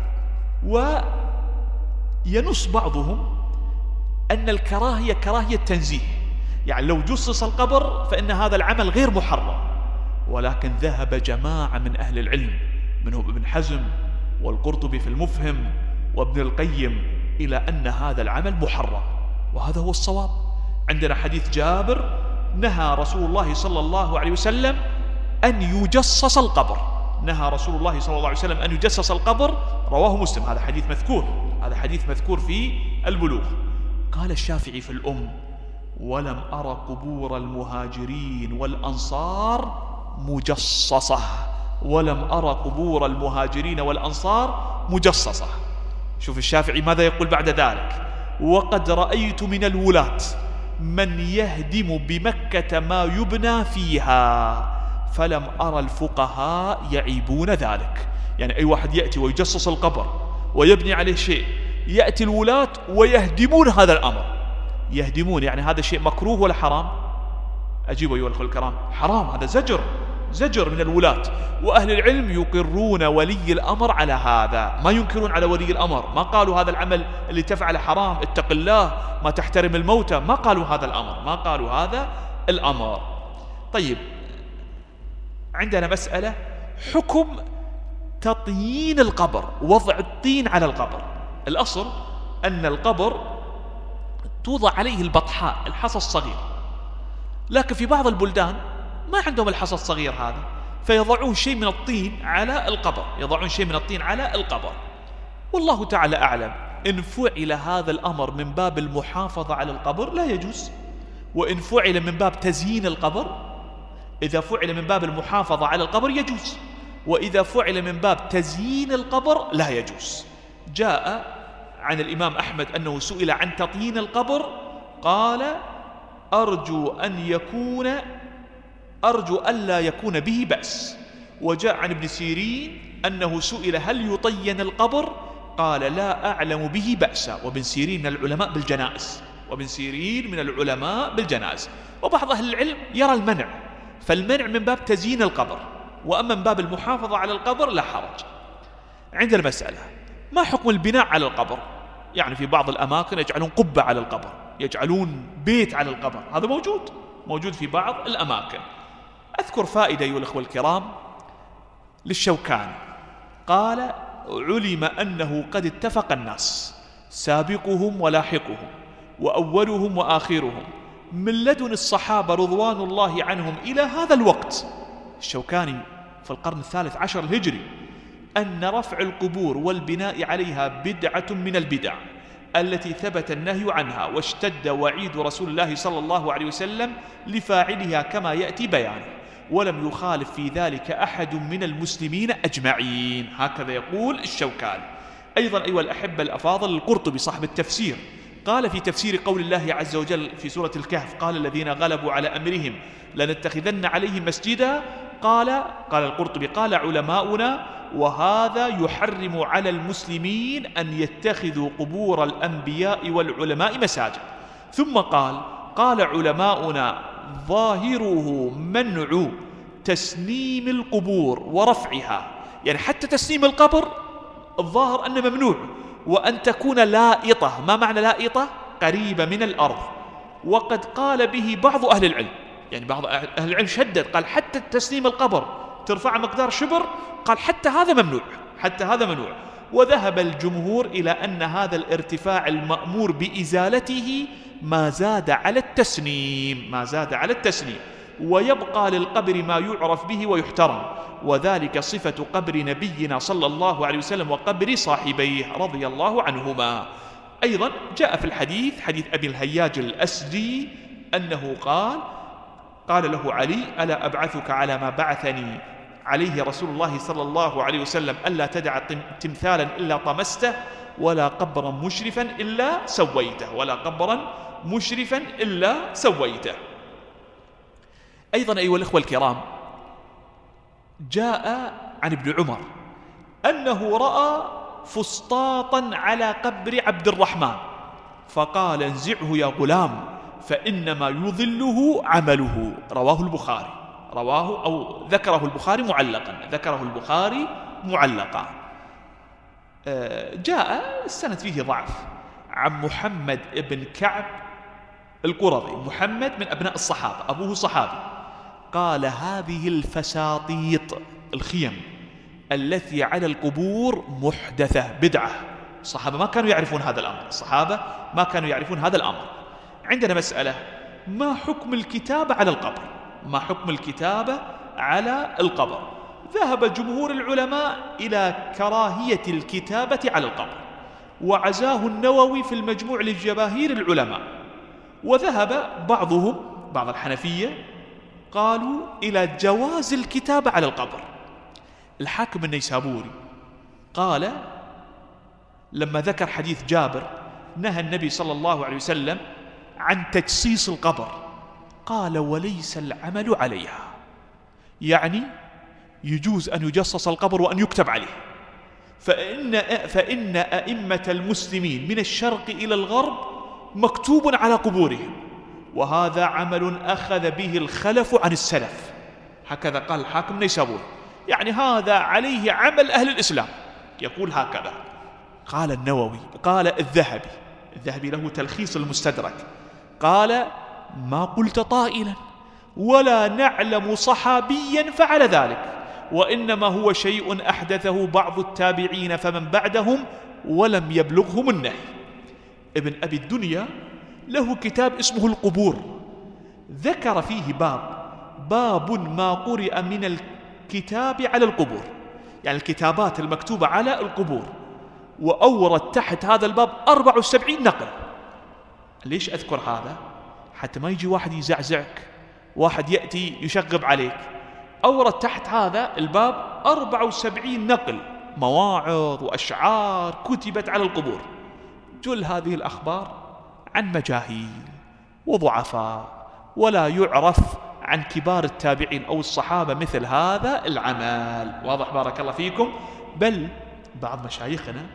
وينص بعضهم أن الكراهية كراهية تنزيه، يعني لو جصص القبر فإن هذا العمل غير محرم. ولكن ذهب جماعة من أهل العلم منهم ابن حزم والقرطبي في المفهم وابن القيم إلى أن هذا العمل محرم، وهذا هو الصواب. عندنا حديث جابر: نهى رسول الله صلى الله عليه وسلم أن يجصص القبر، نهى رسول الله صلى الله عليه وسلم أن يجصص القبر، رواه مسلم. هذا حديث مذكور، هذا حديث مذكور في البلوغ. قال الشافعي في الأم: ولم أر قبور المهاجرين والأنصار مجصصة، ولم أر قبور المهاجرين والأنصار مجصصة. شوف الشافعي ماذا يقول بعد ذلك: وقد رأيت من الولاة من يهدم بمكة ما يبنى فيها، فلم أرى الفقهاء يعيبون ذلك. يعني أي واحد يأتي ويجصص القبر ويبني عليه شيء، يأتي الولاة ويهدمون هذا الأمر. يهدمون يعني هذا شيء مكروه ولا حرام؟ أجيب أيها الأخوة الكرام: حرام. هذا زجر من الولاة. وأهل العلم يقرون ولي الأمر على هذا، ما ينكرون على ولي الأمر، ما قالوا هذا العمل اللي تفعله حرام، اتق الله، ما تحترم الموتى، ما قالوا هذا الأمر، ما قالوا هذا الأمر. طيب عندنا مسألة: حكم تطيين القبر، وضع الطين على القبر. الأصل أن القبر توضع عليه البطحاء، الحصى الصغير، لكن في بعض البلدان ما عندهم الحصى الصغير هذا، فيضعون شيء من الطين على القبر، يضعون شيء من الطين على القبر. والله تعالى أعلم. إن فعل هذا الأمر من باب المحافظة على القبر لا يجوز، وإن فعل من باب تزيين القبر، إذا فعل من باب المحافظة على القبر يجوز، وإذا فعل من باب تزيين القبر لا يجوز. جاء عن الإمام أحمد أنه سئل عن تطيين القبر، قال: أرجو ألا يكون به بأس. وجاء عن ابن سيرين أنه سئل: هل يطين القبر؟ قال: لا أعلم به بأسا. وابن سيرين من العلماء بالجنائز، وابن سيرين من العلماء بالجنائز. وبعض أهل العلم يرى المنع، فالمنع من باب تزيين القبر، وأما من باب المحافظة على القبر لا حرج. عند المسألة: ما حكم البناء على القبر؟ يعني في بعض الأماكن يجعلون قبة على القبر، يجعلون بيت على القبر، هذا موجود في بعض الأماكن. أذكر فائدة أيها الأخوة الكرام للشوكاني، قال: علم أنه قد اتفق الناس سابقهم ولاحقهم وأولهم وآخرهم من لدن الصحابة رضوان الله عنهم إلى هذا الوقت، الشوكاني في القرن الثالث عشر الهجري، أن رفع القبور والبناء عليها بدعة من البدع التي ثبت النهي عنها، واشتد وعيد رسول الله صلى الله عليه وسلم لفاعلها كما يأتي بيانه. ولم يخالف في ذلك أحد من المسلمين أجمعين. هكذا يقول الشوكاني. أيضا أيها الأحبة الأفاضل، القرطبي صاحب التفسير قال في تفسير قول الله عز وجل في سورة الكهف: قال الذين غلبوا على أمرهم لنتخذن عليهم مسجدا. قال القرطبي: قال علماؤنا: وهذا يحرم على المسلمين أن يتخذوا قبور الأنبياء والعلماء مساجد. ثم قال علماؤنا: ظاهره منع تسنيم القبور ورفعها، يعني حتى تسنيم القبر الظاهر أنه ممنوع، وأن تكون لائطة. ما معنى لائطة؟ قريبة من الأرض. وقد قال به بعض أهل العلم، يعني بعض أهل العلم شدد، قال حتى تسنيم القبر ترفع مقدار شبر، قال حتى هذا ممنوع، حتى هذا ممنوع. وذهب الجمهور إلى أن هذا الارتفاع المأمور بإزالته ما زاد على التسنيم، ويبقى للقبر ما يعرف به ويحترم، وذلك صفة قبر نبينا صلى الله عليه وسلم وقبر صاحبيه رضي الله عنهما. أيضا جاء في الحديث، حديث أبي الهياج الأسدي، أنه قال له علي: ألا أبعثك على ما بعثني عليه رسول الله صلى الله عليه وسلم، ألا تدع تمثالا إلا طمسته، ولا قبرا مشرفا إلا سويته. أيضا أيها الأخوة الكرام، جاء عن ابن عمر أنه رأى فسطاطا على قبر عبد الرحمن، فقال: انزعه يا غلام فإنما يظله عمله. ذكره البخاري معلقا. جاء السند فيه ضعف عن محمد بن كعب القرظي، محمد من أبناء الصحابة، أبوه صحابي، قال: هذه الفساطيط الخيم التي على القبور محدثة بدعة. الصحابة ما كانوا يعرفون هذا الأمر. عندنا مسألة: ما حكم الكتابة على القبر؟ ذهب جمهور العلماء إلى كراهية الكتابة على القبر، وعزاه النووي في المجموع لجماهير العلماء. وذهب بعض الحنفية قالوا إلى جواز الكتابة على القبر. الحاكم النيسابوري قال لما ذكر حديث جابر نهى النبي صلى الله عليه وسلم عن تجصيص القبر، قال: وليس العمل عليها، يعني يجوز أن يجصص القبر وأن يكتب عليه، فإن أئمة المسلمين من الشرق إلى الغرب مكتوب على قبورهم، وهذا عمل أخذ به الخلف عن السلف. هكذا قال الحاكم النيسابوري، يعني هذا عليه عمل أهل الإسلام، يقول هكذا. قال النووي، قال الذهبي له تلخيص المستدرك، قال: ما قلت طائلا ولا نعلم صحابيا فعل ذلك، وإنما هو شيء أحدثه بعض التابعين فمن بعدهم ولم يبلغهم النهي. ابن أبي الدنيا له كتاب اسمه القبور، ذكر فيه باب ما قرئ من الكتاب على القبور، يعني الكتابات المكتوبة على القبور، وأورد تحت هذا الباب 74 نقل. ليش أذكر هذا؟ حتى ما يجي واحد يزعزعك، واحد يأتي يشغب عليك. أورد تحت هذا الباب 74 نقل، مواعظ وأشعار كتبت على القبور. جل هذه الأخبار عن مجاهيل وضعفاء، ولا يعرف عن كبار التابعين أو الصحابة مثل هذا العمل. واضح؟ بارك الله فيكم. بل بعض مشايخنا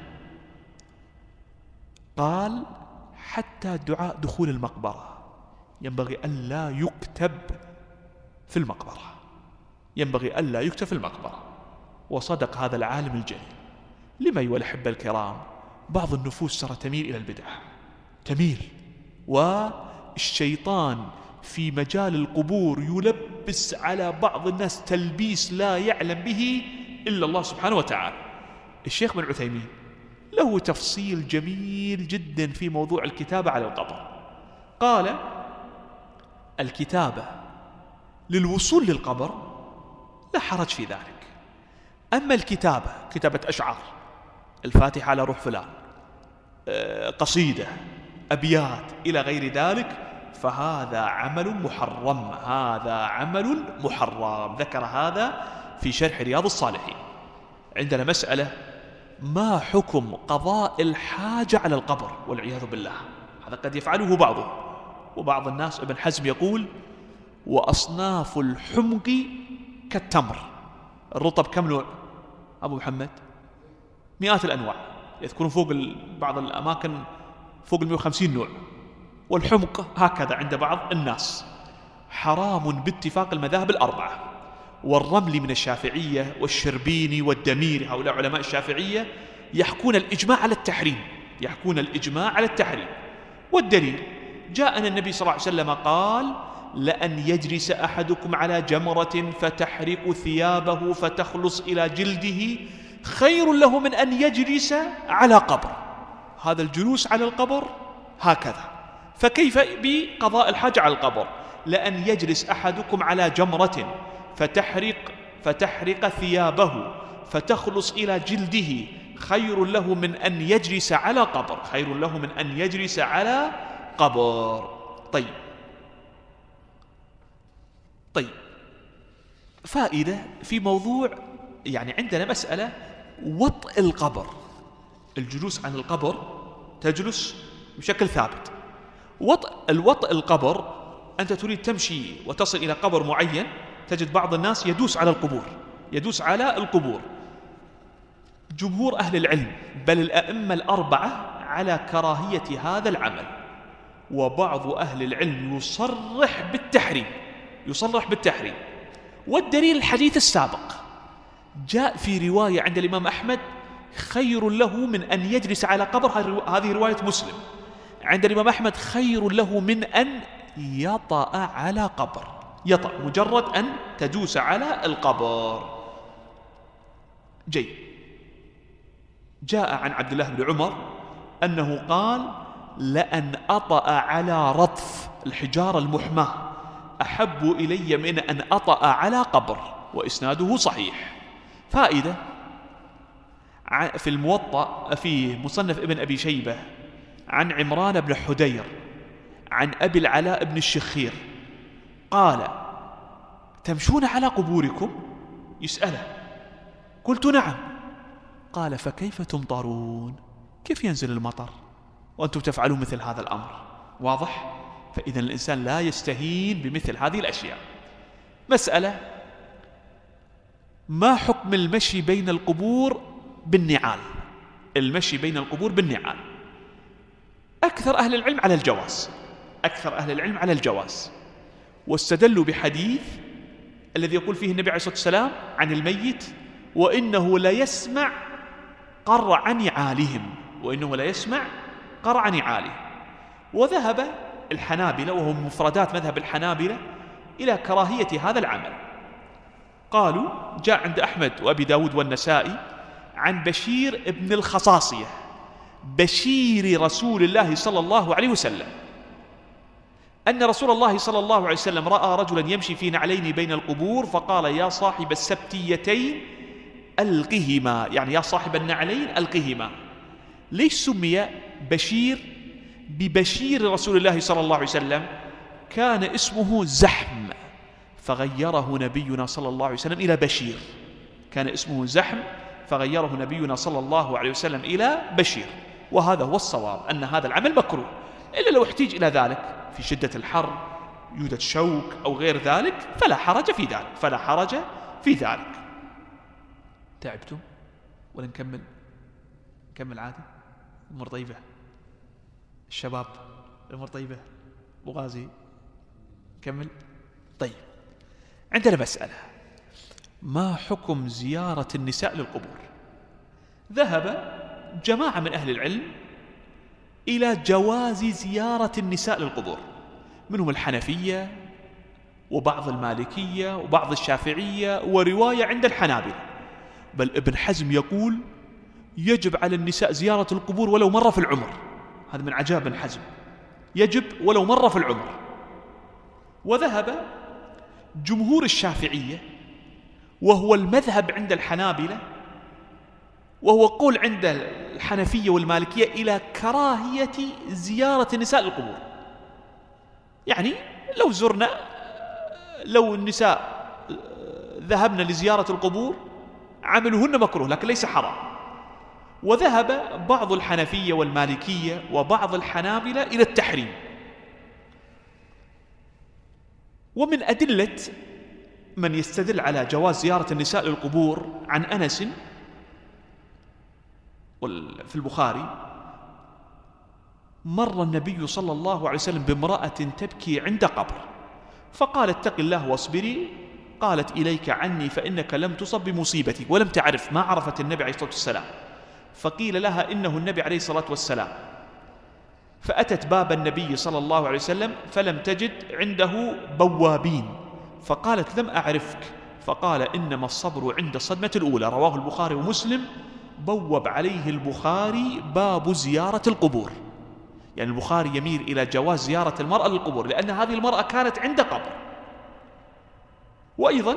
قال حتى دعاء دخول المقبرة ينبغي ألا يكتب في المقبرة، وصدق هذا العالم الجليل. لما أيها الأحبة الكرام؟ بعض النفوس ترى تميل إلى البدع، والشيطان في مجال القبور يلبس على بعض الناس تلبيس لا يعلم به إلا الله سبحانه وتعالى. الشيخ بن عثيمين له تفصيل جميل جدا في موضوع الكتابة على القبر. قال: الكتابة للوصول للقبر لا حرج في ذلك، أما كتابة أشعار، الفاتحة على روح فلان، قصيدة، أبيات إلى غير ذلك، فهذا عمل محرم، هذا عمل محرم. ذكر هذا في شرح رياض الصالحين. عندنا مسألة: ما حكم قضاء الحاجة على القبر والعياذ بالله؟ هذا قد يفعله بعضهم، وبعض الناس ابن حزم يقول: وأصناف الحمق كالتمر. الرطب كم نوع أبو محمد؟ مئات الأنواع، يذكرون فوق بعض الأماكن فوق 150 نوع. والحمق هكذا عند بعض الناس حرام باتفاق المذاهب الأربعة. والرملي من الشافعية والشربيني والدميري، هؤلاء علماء الشافعية يحكون الإجماع على التحريم، يحكون الإجماع على التحريم. والدليل: جاءنا النبي صلى الله عليه وسلم قال: لأن يجلس أحدكم على جمرة فتحرق ثيابه فتخلص إلى جلده خير له من أن يجلس على قبر. هذا الجلوس على القبر هكذا، فكيف بقضاء الحاجة على القبر؟ لأن يجلس أحدكم على جمرة فتحرق ثيابه فتخلص إلى جلده خير له من أن يجلس على قبر، خير له من أن يجلس على قبر. طيب فائدة في موضوع، يعني عندنا مسألة وطء القبر. الجلوس عن القبر تجلس بشكل ثابت. الوطء القبر، أنت تريد تمشي وتصل إلى قبر معين، تجد بعض الناس يدوس على القبور، يدوس على القبور. جمهور أهل العلم بل الأئمة الأربعة على كراهية هذا العمل، وبعض أهل العلم يصرح بالتحريم. والدليل الحديث السابق، جاء في رواية عند الإمام أحمد: خير له من أن يجلس على قبر. هذه رواية مسلم. عند الإمام أحمد: خير له من أن يطأ على قبر. يطأ مجرد أن تدوس على القبر. جاء عن عبد الله بن عمر أنه قال: لأن أطأ على رطف الحجارة المحماة أحب إلي من أن أطأ على قبر. وإسناده صحيح. فائدة: في الموطأ في مصنف ابن أبي شيبة عن عمران بن حدير عن أبي العلاء بن الشخير قال: تمشون على قبوركم؟ يسأله. قلت: نعم. قال: فكيف تمطرون؟ كيف ينزل المطر وأنتم تفعلون مثل هذا الأمر؟ واضح؟ فإذا الإنسان لا يستهين بمثل هذه الأشياء. مسألة: ما حكم المشي بين القبور بالنعال؟ المشي بين القبور بالنعال. أكثر أهل العلم على الجواز، واستدلوا بحديث الذي يقول فيه النبي عليه الصلاة والسلام عن الميت: وإنه ليسمع قرع نعالهم. وذهب الحنابلة، وهم مفردات مذهب الحنابلة، إلى كراهية هذا العمل. قالوا: جاء عند أحمد وأبي داود والنسائي عن بشير ابن الخصاصية بشير رسول الله صلى الله عليه وسلم أن رسول الله صلى الله عليه وسلم رأى رجلا يمشي في نعلين بين القبور فقال: يا صاحب السبتيتين ألقهما، يعني يا صاحب النعلين ألقهما. ليش سمي بشير ببشير رسول الله صلى الله عليه وسلم؟ كان اسمه زحم فغيره نبينا صلى الله عليه وسلم إلى بشير. كان اسمه زحم فغيره نبينا صلى الله عليه وسلم إلى بشير. وهذا هو الصواب، أن هذا العمل مكروه، إلا لو احتيج إلى ذلك في شدة الحر، يوجد شوك أو غير ذلك، فلا حرج في ذلك. تعبتم ولا نكمل عادي؟ الأمور طيبة؟ الشباب الأمور طيبة؟ أبو غازي نكمل؟ طيب، عندنا مسألة: ما حكم زيارة النساء للقبور؟ ذهب جماعة من أهل العلم إلى جواز زيارة النساء للقبور، منهم الحنفية وبعض المالكية وبعض الشافعية ورواية عند الحنابلة. بل ابن حزم يقول: يجب على النساء زيارة القبور ولو مرة في العمر. هذا من عجائب ابن حزم، يجب ولو مرة في العمر. وذهب جمهور الشافعية، وهو المذهب عند الحنابلة، وهو قول عند الحنفية والمالكية، إلى كراهية زيارة النساء للقبور. يعني لو النساء ذهبن لزيارة القبور عملهن مكروه لكن ليس حرام. وذهب بعض الحنفية والمالكية وبعض الحنابلة إلى التحريم. ومن أدلة من يستدل على جواز زيارة النساء للقبور عن أنس في البخاري: مر النبي صلى الله عليه وسلم بامرأة تبكي عند قبر فقال: اتق الله واصبري. قالت: إليك عني فإنك لم تصب بمصيبتي، ولم تعرف، ما عرفت النبي عليه الصلاة والسلام. فقيل لها: إنه النبي عليه الصلاة والسلام. فأتت باب النبي صلى الله عليه وسلم فلم تجد عنده بوابين، فقالت: لم أعرفك. فقال: إنما الصبر عند الصدمة الأولى. رواه البخاري ومسلم. بوب عليه البخاري باب زيارة القبور، يعني البخاري يميل إلى جواز زيارة المرأة للقبور لأن هذه المرأة كانت عند قبر. وأيضا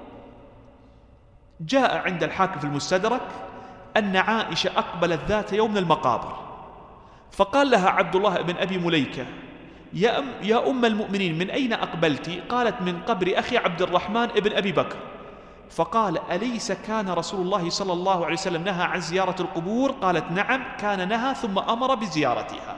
جاء عند الحاكم في المستدرك أن عائشة أقبلت ذات يوم من المقابر فقال لها عبد الله بن أبي مليكة: يا أم المؤمنين من أين أقبلت؟ قالت: من قبر أخي عبد الرحمن بن أبي بكر. فقال: أليس كان رسول الله صلى الله عليه وسلم نهى عن زيارة القبور؟ قالت: نعم كان نهى ثم أمر بزيارتها.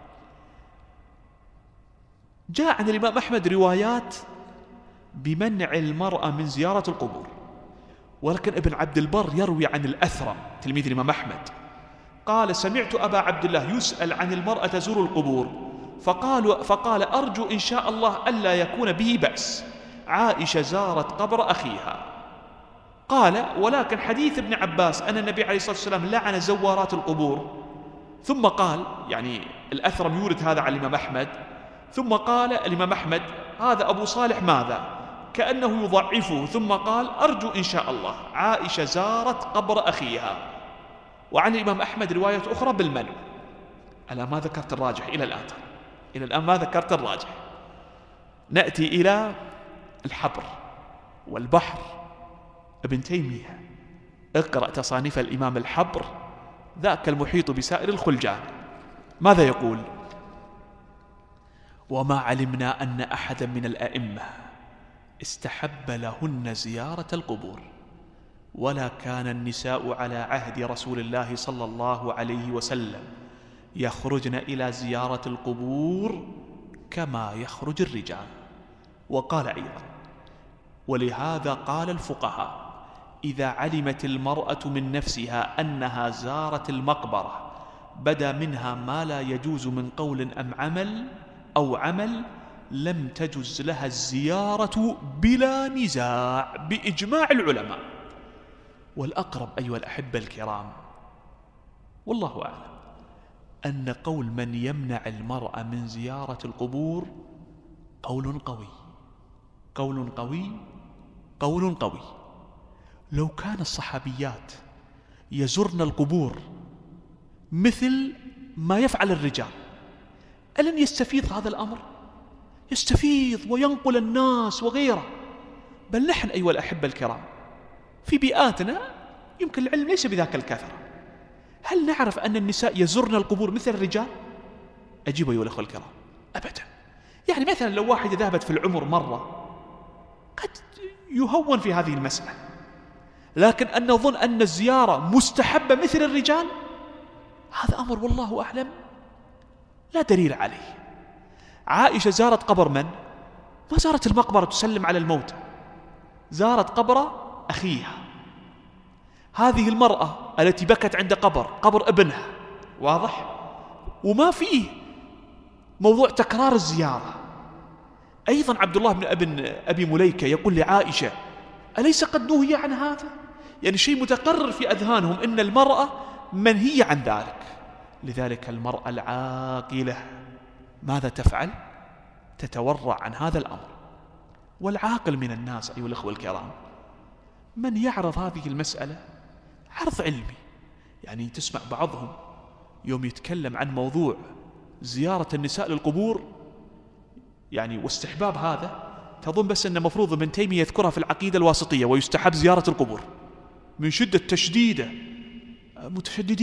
جاء عن الإمام أحمد روايات بمنع المرأة من زيارة القبور، ولكن ابن عبد البر يروي عن الأثرم تلميذ الإمام أحمد قال: سمعت أبا عبد الله يسأل عن المرأة تزور القبور فقال: أرجو إن شاء الله ألا يكون به بأس. عائشة زارت قبر أخيها. قال: ولكن حديث ابن عباس أن النبي عليه الصلاة والسلام لعن زوارات القبور. ثم قال، يعني الأثرم يورد هذا على الإمام أحمد، ثم قال الإمام أحمد: هذا أبو صالح ماذا؟ كأنه يضعفه. ثم قال: أرجو إن شاء الله عائشة زارت قبر أخيها. وعن الإمام أحمد رواية أخرى بالمنع. ألا ما ذكرت الراجح إلى الآن ما ذكرت الراجح. نأتي إلى الحبر والبحر ابن تيمية. اقرأ تصانيف الإمام الحبر، ذاك المحيط بسائر الخلجان. ماذا يقول؟ وما علمنا أن أحدا من الأئمة استحب لهن زيارة القبور، ولا كان النساء على عهد رسول الله صلى الله عليه وسلم يخرجن إلى زيارة القبور كما يخرج الرجال. وقال أيضا: ولهذا قال الفقهاء: إذا علمت المرأة من نفسها أنها زارت المقبرة بدا منها ما لا يجوز من قول أو عمل لم تجز لها الزيارة بلا نزاع بإجماع العلماء. والأقرب أيها الأحبة الكرام والله أعلم أن قول من يمنع المرأة من زيارة القبور قول قوي. لو كان الصحابيات يزرن القبور مثل ما يفعل الرجال ألن يستفيض هذا الأمر؟ يستفيض وينقل الناس وغيره. بل نحن أيها الأحبة الكرام في بيئاتنا يمكن العلم ليس بذاك الكثرة. هل نعرف أن النساء يزرن القبور مثل الرجال؟ أجيب أيها الأخوة الكرام: أبدا. يعني مثلا لو واحدة ذهبت في العمر مرة قد يهون في هذه المسألة، لكن أن نظن أن الزيارة مستحبة مثل الرجال هذا أمر والله أعلم لا دليل عليه. عائشة زارت قبر من؟ ما زارت المقبرة تسلم على الموتى، زارت قبر أخيها. هذه المرأة التي بكت عند قبر ابنها، واضح؟ وما فيه موضوع تكرار الزيارة. أيضا عبد الله بن أبي مليكة يقول لعائشة: أليس قد نهي عن هذا؟ يعني شيء متقرر في أذهانهم أن المرأة منهية عن ذلك. لذلك المرأة العاقلة ماذا تفعل؟ تتورع عن هذا الأمر. والعاقل من الناس أيها الأخوة الكرام من يعرض هذه المسألة عرض علمي. يعني تسمع بعضهم يوم يتكلم عن موضوع زيارة النساء للقبور يعني واستحباب هذا، تظن بس أن مفروض ابن تيمية يذكرها في العقيدة الواسطية ويستحب زيارة القبور من شدة تشديده،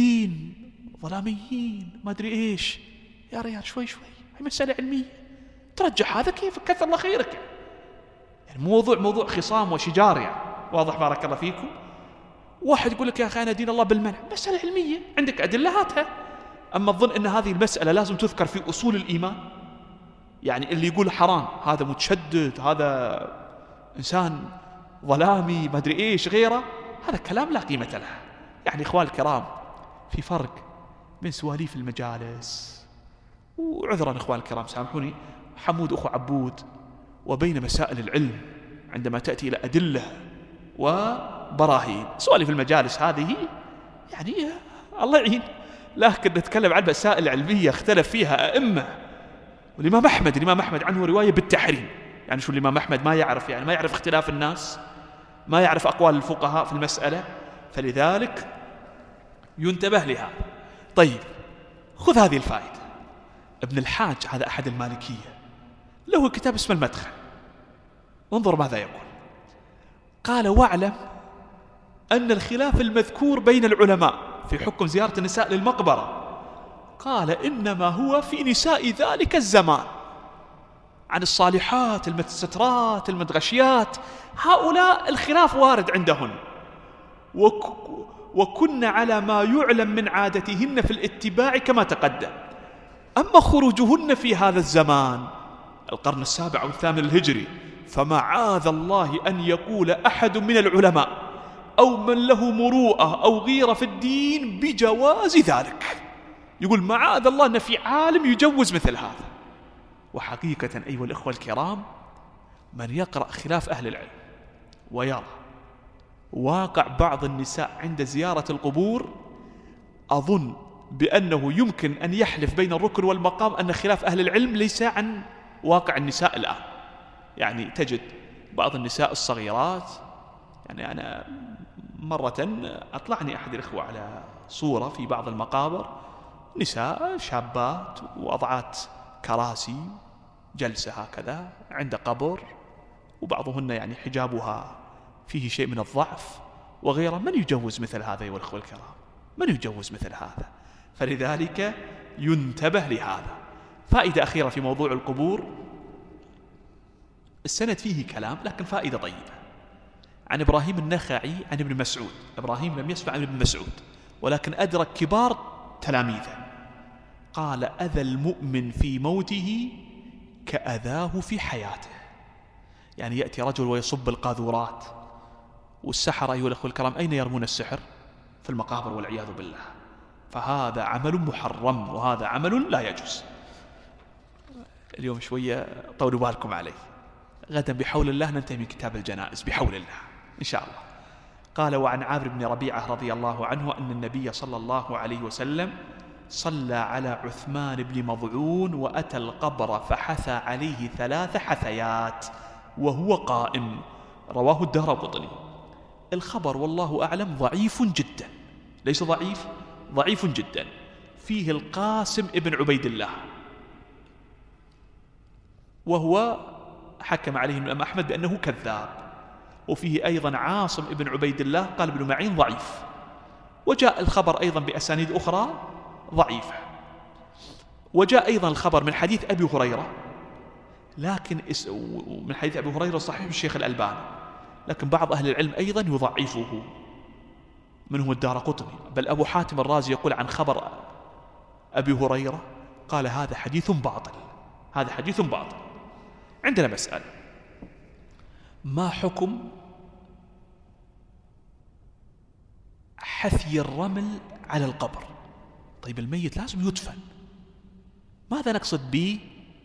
متشددين ظلاميين ما أدري إيش. يا ريال شوي هي مسألة علمية ترجح هذا كيف، كثر الله خيرك. يعني موضوع خصام وشجار يعني. واضح بارك الله فيكم. واحد يقول لك يا أخي أنا دين الله بالمنع، مسألة علمية عندك أدلة هاتها. أما تظن أن هذه المسألة لازم تذكر في أصول الإيمان؟ يعني اللي يقول حرام هذا متشدد، هذا إنسان ظلامي، ما أدري إيش غيره، هذا كلام لا قيمة له. يعني إخوان الكرام، في فرق بين سواليف المجالس، وعذرا إخوان الكرام سامحوني حمود أخو عبود، وبين مسائل العلم عندما تأتي إلى أدلة وبراهين. سواليف المجالس هذه يعني الله يعين، لكن نتكلم عن مسائل علمية اختلف فيها أئمة. والإمام أحمد عنه رواية بالتحريم. يعني شو الإمام أحمد ما يعرف؟ يعني ما يعرف اختلاف الناس، ما يعرف أقوال الفقهاء في المسألة، فلذلك ينتبه لها. طيب خذ هذه الفائدة. ابن الحاج هذا أحد المالكية، له كتاب اسمه المدخل، انظر ماذا يقول. قال: واعلم أن الخلاف المذكور بين العلماء في حكم زيارة النساء للمقبرة، قال إنما هو في نساء ذلك الزمان، عن الصالحات المتسترات المتغشيات، هؤلاء الخلاف وارد عندهن، وكن على ما يعلم من عادتهن في الاتباع كما تقدم. أما خروجهن في هذا الزمان القرن السابع أو الثامن الهجري، فمعاذ الله أن يقول أحد من العلماء أو من له مروءة أو غيرة في الدين بجواز ذلك. يقول معاذ الله أن في عالم يجوز مثل هذا. وحقيقة أيها الإخوة الكرام، من يقرأ خلاف أهل العلم ويرى واقع بعض النساء عند زيارة القبور، أظن بأنه يمكن أن يحلف بين الركن والمقام أن خلاف أهل العلم ليس عن واقع النساء الآن. يعني تجد بعض النساء الصغيرات، يعني أنا مرة أطلعني أحد الإخوة على صورة في بعض المقابر، نساء شابات ووضعات كراسي جلسة هكذا عند قبر، وبعضهن يعني حجابها فيه شيء من الضعف وغيره. من يجوز مثل هذا يا الأخوة الكرام؟ من يجوز مثل هذا؟ فلذلك ينتبه لهذا. فائدة أخيرة في موضوع القبور، السند فيه كلام لكن فائدة طيبة. عن إبراهيم النخعي عن ابن مسعود. إبراهيم لم يسمع عن ابن مسعود ولكن أدرك كبار تلاميذه. قال: أذى المؤمن في موته كأذاه في حياته. يعني يأتي رجل ويصب القاذورات، والسحرة أيها الأخوة الكرام أين يرمون السحر؟ في المقابر والعياذ بالله. فهذا عمل محرم وهذا عمل لا يجوز. اليوم شوية طولوا بالكم عليه، غدا بحول الله ننتهي من كتاب الجنائز بحول الله إن شاء الله. قال: وعن عامر بن ربيعة رضي الله عنه أن النبي صلى الله عليه وسلم صلى على عثمان بن مضعون وأتى القبر فحثى عليه 3 حثيات وهو قائم. رواه الدارقطني. الخبر والله أعلم ضعيف جدا، ليس ضعيف، ضعيف جدا. فيه القاسم ابن عبيد الله، وهو حكم عليه الإمام أحمد بأنه كذاب. وفيه أيضا عاصم ابن عبيد الله قال ابن معين ضعيف. وجاء الخبر أيضا بأسانيد أخرى ضعيفة. وجاء أيضا الخبر من حديث أبي هريرة، لكن من حديث أبي هريرة صحيح الشيخ الألباني، لكن بعض أهل العلم أيضا يضعفه، منهم الدارقطني. بل أبو حاتم الرازي يقول عن خبر أبي هريرة قال: هذا حديث باطل، هذا حديث باطل. عندنا مسألة: ما حكم حثي الرمل على القبر؟ طيب الميت لازم يدفن، ماذا نقصد به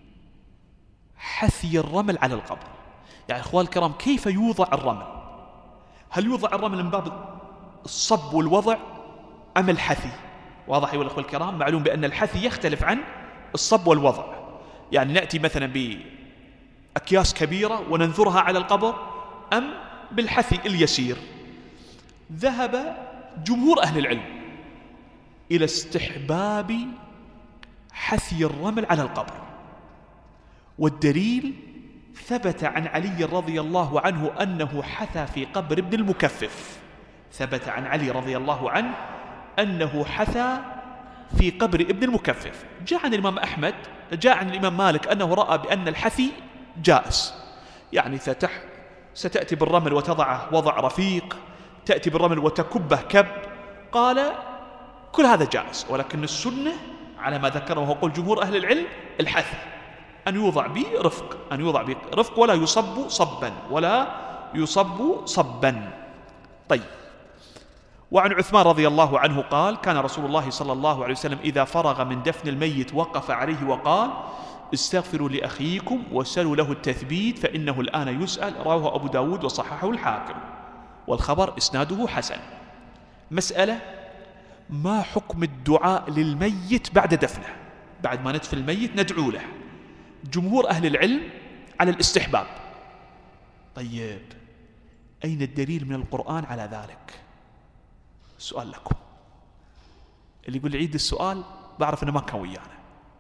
حثي الرمل على القبر؟ يعني أخوان الكرام، كيف يوضع الرمل؟ هل يوضع الرمل من باب الصب والوضع أم الحثي؟ واضح أيها الأخوة الكرام؟ معلوم بأن الحثي يختلف عن الصب والوضع. يعني نأتي مثلا بأكياس كبيرة وننثرها على القبر، أم بالحثي اليسير؟ ذهب جمهور أهل العلم إلى استحباب حثي الرمل على القبر، والدليل ثبت عن علي رضي الله عنه أنه حثى في قبر ابن المكفف. ثبت عن علي رضي الله عنه أنه حثى في قبر ابن المكفف. جاء عن الإمام أحمد، جاء عن الإمام مالك أنه رأى بأن الحثي جائز، يعني ستأتي بالرمل وتضعه وضع رفيق، تأتي بالرمل وتكبه كب، قال كل هذا جائز، ولكن السنة على ما ذكره وهو قول جمهور أهل العلم الحث، أن يوضع برفق، أن يوضع برفق ولا يصب صبا، ولا يصب صبا. طيب. وعن عثمان رضي الله عنه قال كان رسول الله صلى الله عليه وسلم إذا فرغ من دفن الميت وقف عليه وقال استغفروا لأخيكم وسلوا له التثبيت فإنه الآن يسأل. رواه أبو داود وصححه الحاكم، والخبر إسناده حسن. مسألة: ما حكم الدعاء للميت بعد دفنه؟ بعد ما ندفن الميت ندعو له. جمهور أهل العلم على الاستحباب. طيب، أين الدليل من القرآن على ذلك؟ سؤال لكم. اللي يقول عيد السؤال بعرف أنه ما كان ويانا.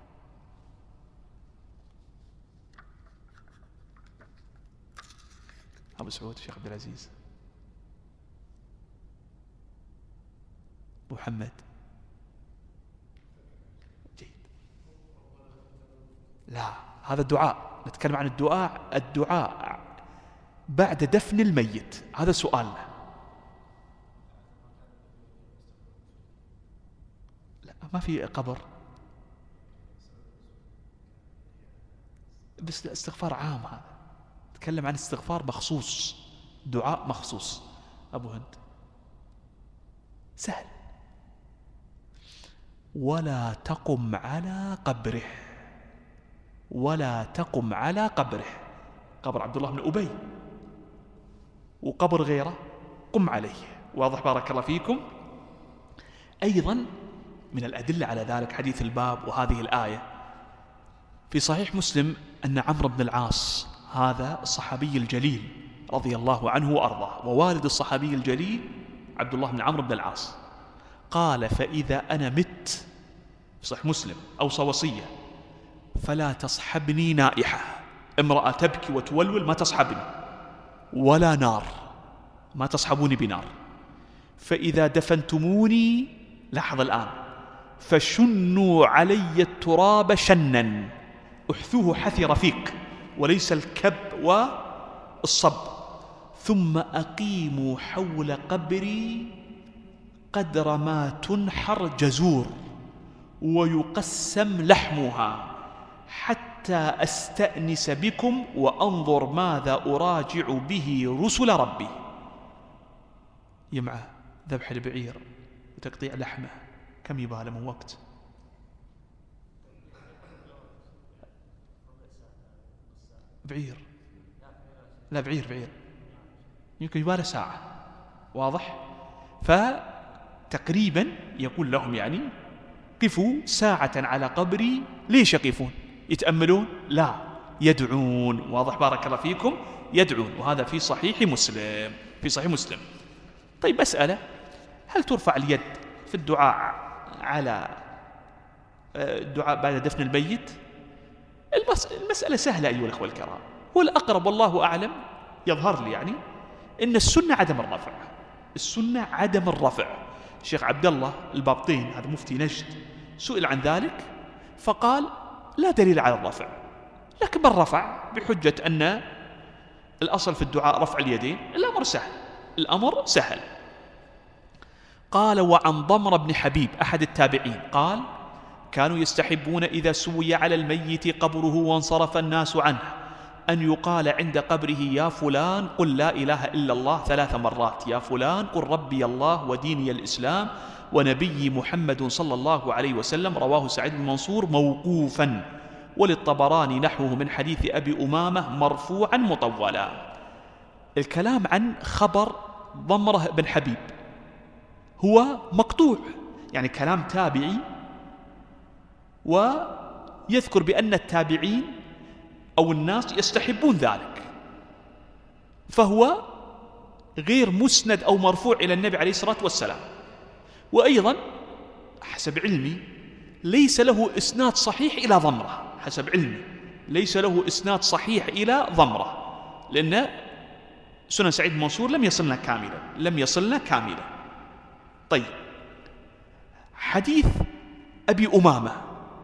أبو سعود، الشيخ عبد العزيز، محمد. جيد. لا، هذا الدعاء، نتكلم عن الدعاء بعد دفن الميت، هذا سؤالنا. لا، ما في قبر، بس الاستغفار عام، هذا نتكلم عن استغفار مخصوص، دعاء مخصوص. أبو هند، سهل: ولا تقم على قبره، ولا تقم على قبره. قبر عبد الله بن أبي وقبر غيره قم عليه. واضح؟ بارك الله فيكم. أيضا من الأدلة على ذلك حديث الباب وهذه الآية في صحيح مسلم أن عمرو بن العاص، هذا الصحابي الجليل رضي الله عنه وأرضاه، ووالد الصحابي الجليل عبد الله بن عمرو بن العاص، قال: فإذا أنا مت، في صحيح مسلم، أوصى وصية: فلا تصحبني نائحة، امرأة تبكي وتولول ما تصحبني، ولا نار، ما تصحبوني بنار. فإذا دفنتموني، لاحظ الآن، فشنوا علي التراب شنا، احثوه حثي رفيق وليس الكب والصب، ثم أقيموا حول قبري قدر ما تنحر جزور ويقسم لحمها حتى أستأنس بكم وأنظر ماذا أراجع به رسل ربي. يمعه ذبح البعير وتقطيع لحمه، كم يباله من وقت؟ بعير، لا بعير يمكن يباله ساعة. واضح؟ فتقريبا يقول لهم يعني قفوا ساعة على قبري. ليش يقفون؟ يتأملون؟ لا، يدعون. واضح؟ بارك الله فيكم. يدعون، وهذا في صحيح مسلم، في صحيح مسلم. طيب، مسألة: هل ترفع اليد في الدعاء على الدعاء بعد دفن الميت؟ المسألة سهلة أيها الأخوة الكرام، والأقرب والله أعلم يظهر لي يعني إن السنة عدم الرفع، السنة عدم الرفع. الشيخ عبد الله البابطين، هذا مفتي نجد، سئل عن ذلك فقال: لا دليل على الرفع، لكن من رفع بحجة أن الأصل في الدعاء رفع اليدين، الأمر سهل، الأمر سهل. قال: وعن ضمر بن حبيب أحد التابعين قال: كانوا يستحبون إذا سوي على الميت قبره وانصرف الناس عنه أن يقال عند قبره: يا فلان قل لا إله إلا الله 3 مرات، يا فلان قل ربي الله وديني الإسلام ونبي محمد صلى الله عليه وسلم. رواه سعيد بن منصور موقوفا، وللطبراني نحوه من حديث أبي أمامة مرفوعا مطولا. الكلام عن خبر ضمره بن حبيب هو مقطوع، يعني كلام تابعي، ويذكر بأن التابعين أو الناس يستحبون ذلك، فهو غير مسند أو مرفوع إلى النبي عليه الصلاة والسلام. وأيضا حسب علمي ليس له إسناد صحيح إلى ضمره، حسب علمي ليس له إسناد صحيح إلى ضمره، لأن سنن سعيد بن منصور لم يصلنا كاملا. طيب، حديث أبي أمامة،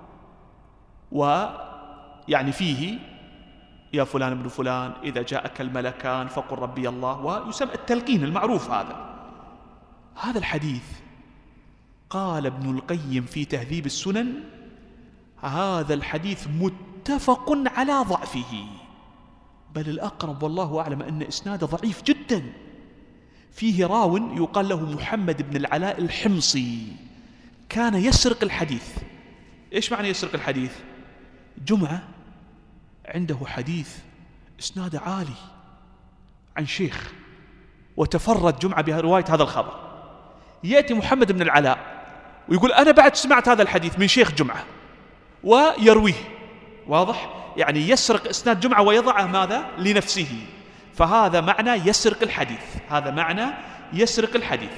ويعني فيه يا فلان ابن فلان إذا جاءك الملكان فقل ربي الله، ويسمى التلقين المعروف. هذا الحديث قال ابن القيم في تهذيب السنن: هذا الحديث متفق على ضعفه، بل الأقرب والله أعلم أن إسناده ضعيف جدا. فيه راو يقال له محمد بن العلاء الحمصي، كان يسرق الحديث. إيش معنى يسرق الحديث؟ جمعة عنده حديث إسناده عالي عن شيخ، وتفرد جمعة برواية هذا الخبر، يأتي محمد بن العلاء ويقول أنا بعد سمعت هذا الحديث من شيخ جمعة ويرويه. واضح؟ يعني يسرق إسناد جمعة ويضعه ماذا؟ لنفسه. فهذا معنى يسرق الحديث، هذا معنى يسرق الحديث.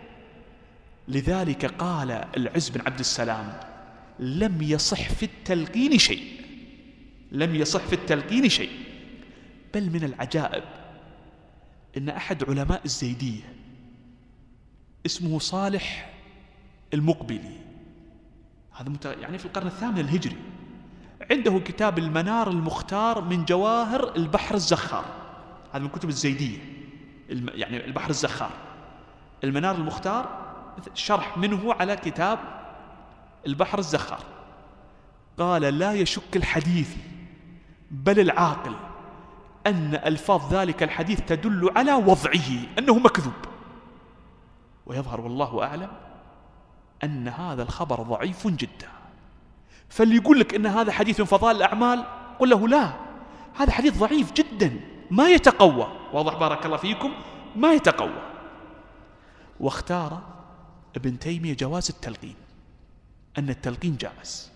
لذلك قال العز بن عبد السلام: لم يصح في التلقين شيء، لم يصح في التلقين شيء. بل من العجائب إن أحد علماء الزيدية اسمه صالح المقبلي، هذا يعني في القرن الثامن الهجري، عنده كتاب المنار المختار من جواهر البحر الزخار، هذا من كتب الزيدية، يعني البحر الزخار، المنار المختار شرح منه على كتاب البحر الزخار. قال: لا يشك الحديث بل العاقل أن ألفاظ ذلك الحديث تدل على وضعه، أنه مكذوب. ويظهر والله أعلم أن هذا الخبر ضعيف جدا. فاللي يقول لك أن هذا حديث من فضائل الأعمال قل له لا، هذا حديث ضعيف جدا ما يتقوى. واضح بارك الله فيكم؟ ما يتقوى. واختار ابن تيمية جواز التلقين، أن التلقين جائز.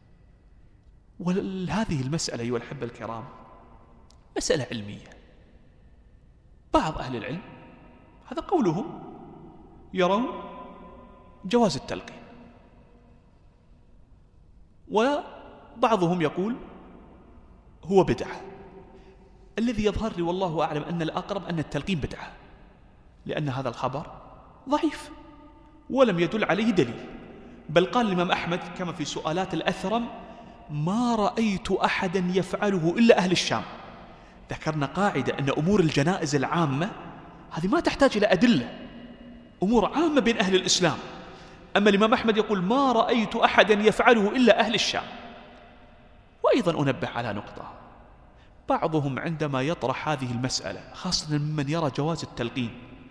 وهذه المسألة أيها الأحبة الكرام مسألة علمية. بعض أهل العلم هذا قولهم يرون جواز التلقين، وبعضهم يقول هو بدعة. الذي يظهر لي والله أعلم أن الأقرب أن التلقين بدعة، لأن هذا الخبر ضعيف ولم يدل عليه دليل. بل قال الإمام أحمد كما في سؤالات الأثرم: ما رأيت أحدا يفعله إلا أهل الشام. ذكرنا قاعدة أن أمور الجنائز العامة هذه ما تحتاج إلى أدلة، أمور عامة بين أهل الإسلام. أما الإمام أحمد يقول: ما رأيت أحدا يفعله إلا أهل الشام. وأيضا أنبه على نقطة: بعضهم عندما يطرح هذه المسألة خاصة ممن يرى جواز التلقين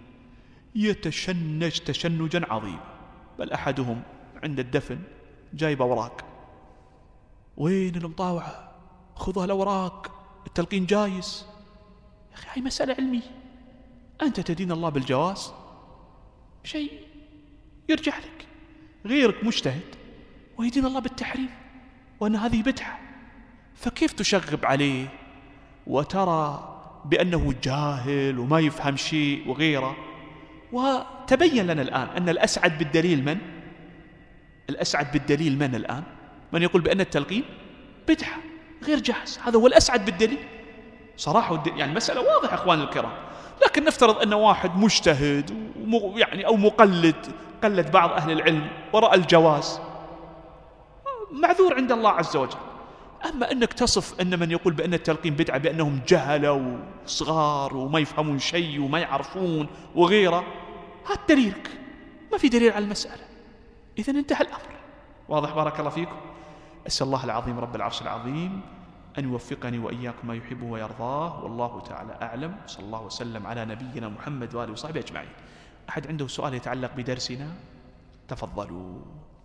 يتشنج تشنجا عظيما. بل أحدهم عند الدفن جايب أوراق: وين المطاوعة؟ خذها الأوراق، التلقين جايز. يا أخي هاي مسألة علمية، أنت تدين الله بالجواز شيء يرجع لك، غيرك مجتهد ويدين الله بالتحريم وأن هذه بدعة. فكيف تشغب عليه وترى بأنه جاهل وما يفهم شيء وغيره؟ وتبين لنا الآن أن الأسعد بالدليل من؟ الأسعد بالدليل من الآن؟ من يقول بأن التلقين بدعة غير جاهز، هذا هو الأسعد بالدليل صراحة. يعني مسألة واضحة أخوان الكرام. لكن نفترض أن واحد مجتهد يعني أو مقلد، قلد بعض أهل العلم ورأى الجواز، معذور عند الله عز وجل. أما أنك تصف أن من يقول بأن التلقين بدعة بأنهم جهلة وصغار وما يفهمون شيء وما يعرفون وغيره، هات دليلك، ما في دليل على المسألة، إذن انتهى الأمر. واضح بارك الله فيكم؟ أسأل الله العظيم رب العرش العظيم أن يوفقني وإياكم ما يحبه ويرضاه، والله تعالى أعلم. صلى الله وسلم على نبينا محمد وآله وصحبه أجمعين. أحد عنده سؤال يتعلق بدرسنا؟ تفضلوا.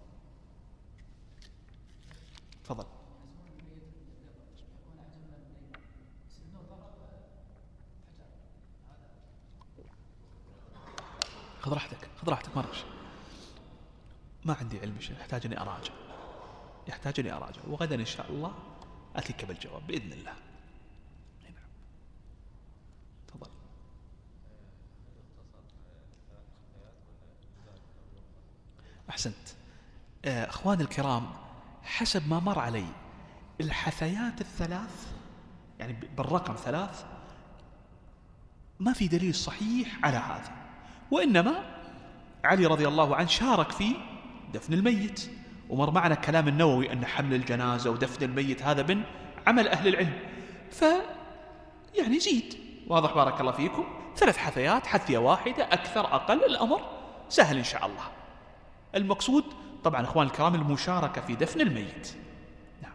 تفضل. خذ راحتك، خذ راحتك، ما عندي علم شيء، يحتاجني أراجع، وغدا إن شاء الله أتيك بالجواب بإذن الله. نعم. تفضل. أحسنت. أخوان الكرام، حسب ما مر علي الحثيات الثلاث يعني بالرقم 3 ما في دليل صحيح على هذا، وإنما علي رضي الله عنه شارك في دفن الميت، ومر معنا كلام النووي أن حمل الجنازة ودفن الميت هذا من عمل أهل العلم، يعني زيد. واضح بارك الله فيكم؟ 3 حثيات، حثية واحدة أكثر أقل، الأمر سهل إن شاء الله. المقصود طبعا أخوان الكرام المشاركة في دفن الميت. نعم.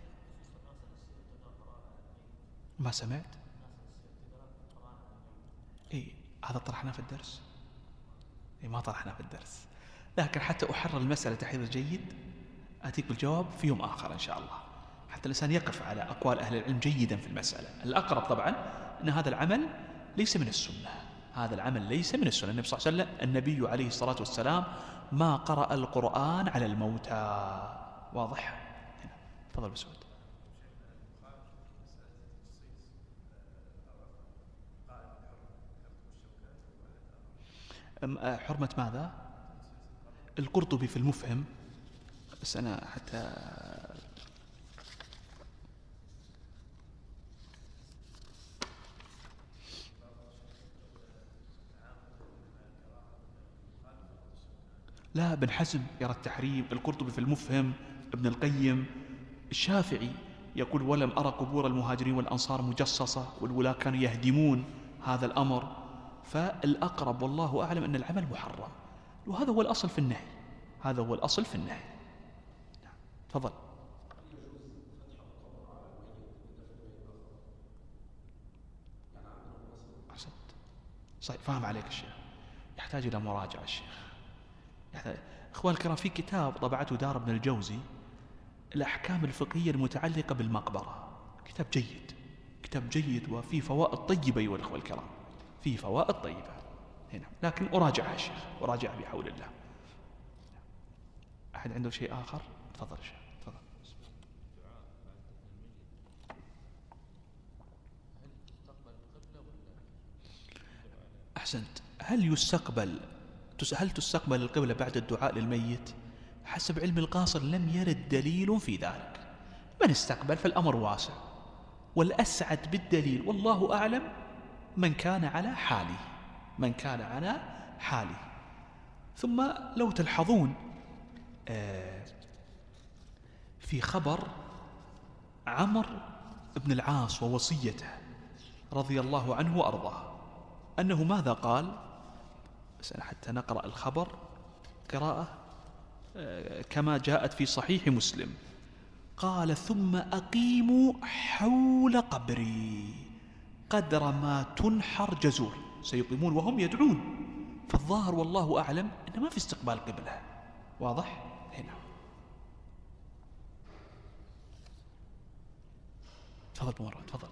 ما سمعت؟ هذا طرحناه في الدرس؟ ما طرحناه في الدرس، لكن حتى أحرر المسألة تحرير جيد أتيك بالجواب في يوم آخر إن شاء الله، حتى الإنسان يقف على أقوال أهل العلم جيدا في المسألة. الأقرب طبعا أن هذا العمل ليس من السنة، هذا العمل ليس من السنة. النبي صلى الله عليه وسلم، النبي عليه الصلاة والسلام ما قرأ القرآن على الموتى. واضح؟ هنا تفضل بسعود. حرمة ماذا؟ القرطبي في المفهم، بس أنا حتى لا، ابن حزم يرى التحريم، القرطبي في المفهم، ابن القيم، الشافعي يقول ولم أرى قبور المهاجرين والأنصار مجصصة، والولاة كانوا يهدمون هذا الأمر. فالأقرب والله أعلم أن العمل محرم، وهذا هو الأصل في النهي، هذا هو الأصل في النهي. تفضل. صحيح، فهم عليك الشيخ، يحتاج إلى مراجعة الشيخ. إخوان الكرام، في كتاب طبعته دار ابن الجوزي، الأحكام الفقهية المتعلقة بالمقبرة، كتاب جيد، كتاب جيد وفيه فوائد طيبة أيها الأخوة الكرام، فيه فوائد طيبة هنا، لكن أراجعها الشيخ، أراجعها بحول الله. أحد عنده شيء آخر؟ تفضل الشيخ، تفضل. أحسنت. هل تستقبل القبلة بعد الدعاء للميت؟ حسب علم القاصر لم يرد دليل في ذلك. من استقبل فالأمر واسع، والأسعد بالدليل والله أعلم من كان على حاله، من كان على حاله. ثم لو تلحظون في خبر عمرو بن العاص ووصيته رضي الله عنه وأرضاه، أنه ماذا قال؟ بس حتى نقرأ الخبر قراءة كما جاءت في صحيح مسلم. قال ثم أقيموا حول قبري قدر ما تنحر جزور. سيقيمون وهم يدعون، فالظاهر والله أعلم أنه ما في استقبال قبلة. واضح؟ هنا تفضل بمرة، تفضل.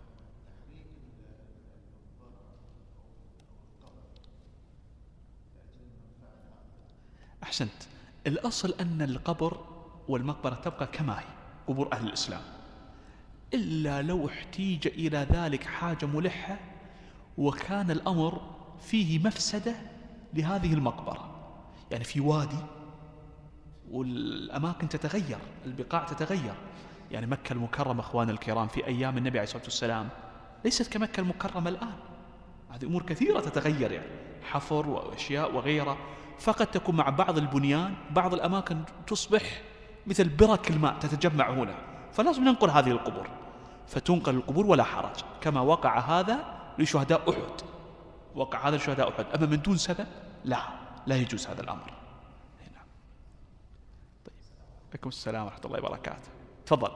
أحسنت. الأصل أن القبر والمقبرة تبقى كما هي، قبور أهل الإسلام، إلا لو احتيج إلى ذلك حاجة ملحة وكان الأمر فيه مفسدة لهذه المقبرة، يعني في وادي والأماكن تتغير، البقاع تتغير. يعني مكة المكرمة أخوان الكرام في أيام النبي عليه الصلاة والسلام ليست كمكة المكرمة الآن، هذه أمور كثيرة تتغير، يعني حفر وأشياء وغيرها. فقد تكون مع بعض البنيان بعض الأماكن تصبح مثل برك الماء تتجمع هنا، فلازم ننقل هذه القبور، فتنقل القبور ولا حرج، كما وقع هذا لشهداء أحد، وقع هذا لشهداء أحد. أما من دون سبب لا يجوز هذا الأمر. هنا. طيب، عليكم السلام ورحمة الله وبركاته. تفضل.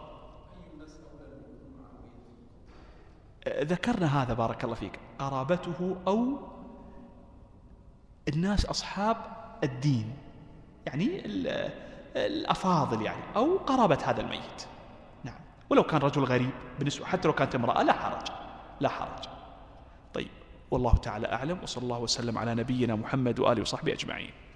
ذكرنا هذا بارك الله فيك، قرابته أو الناس أصحاب الدين، يعني الأفاضل يعني، أو قرابة هذا الميت. نعم، ولو كان رجل غريب بالنسبة، حتى لو كانت امرأة لا حرج، لا حرج. طيب، والله تعالى أعلم، وصلى الله وسلم على نبينا محمد وآله وصحبه أجمعين.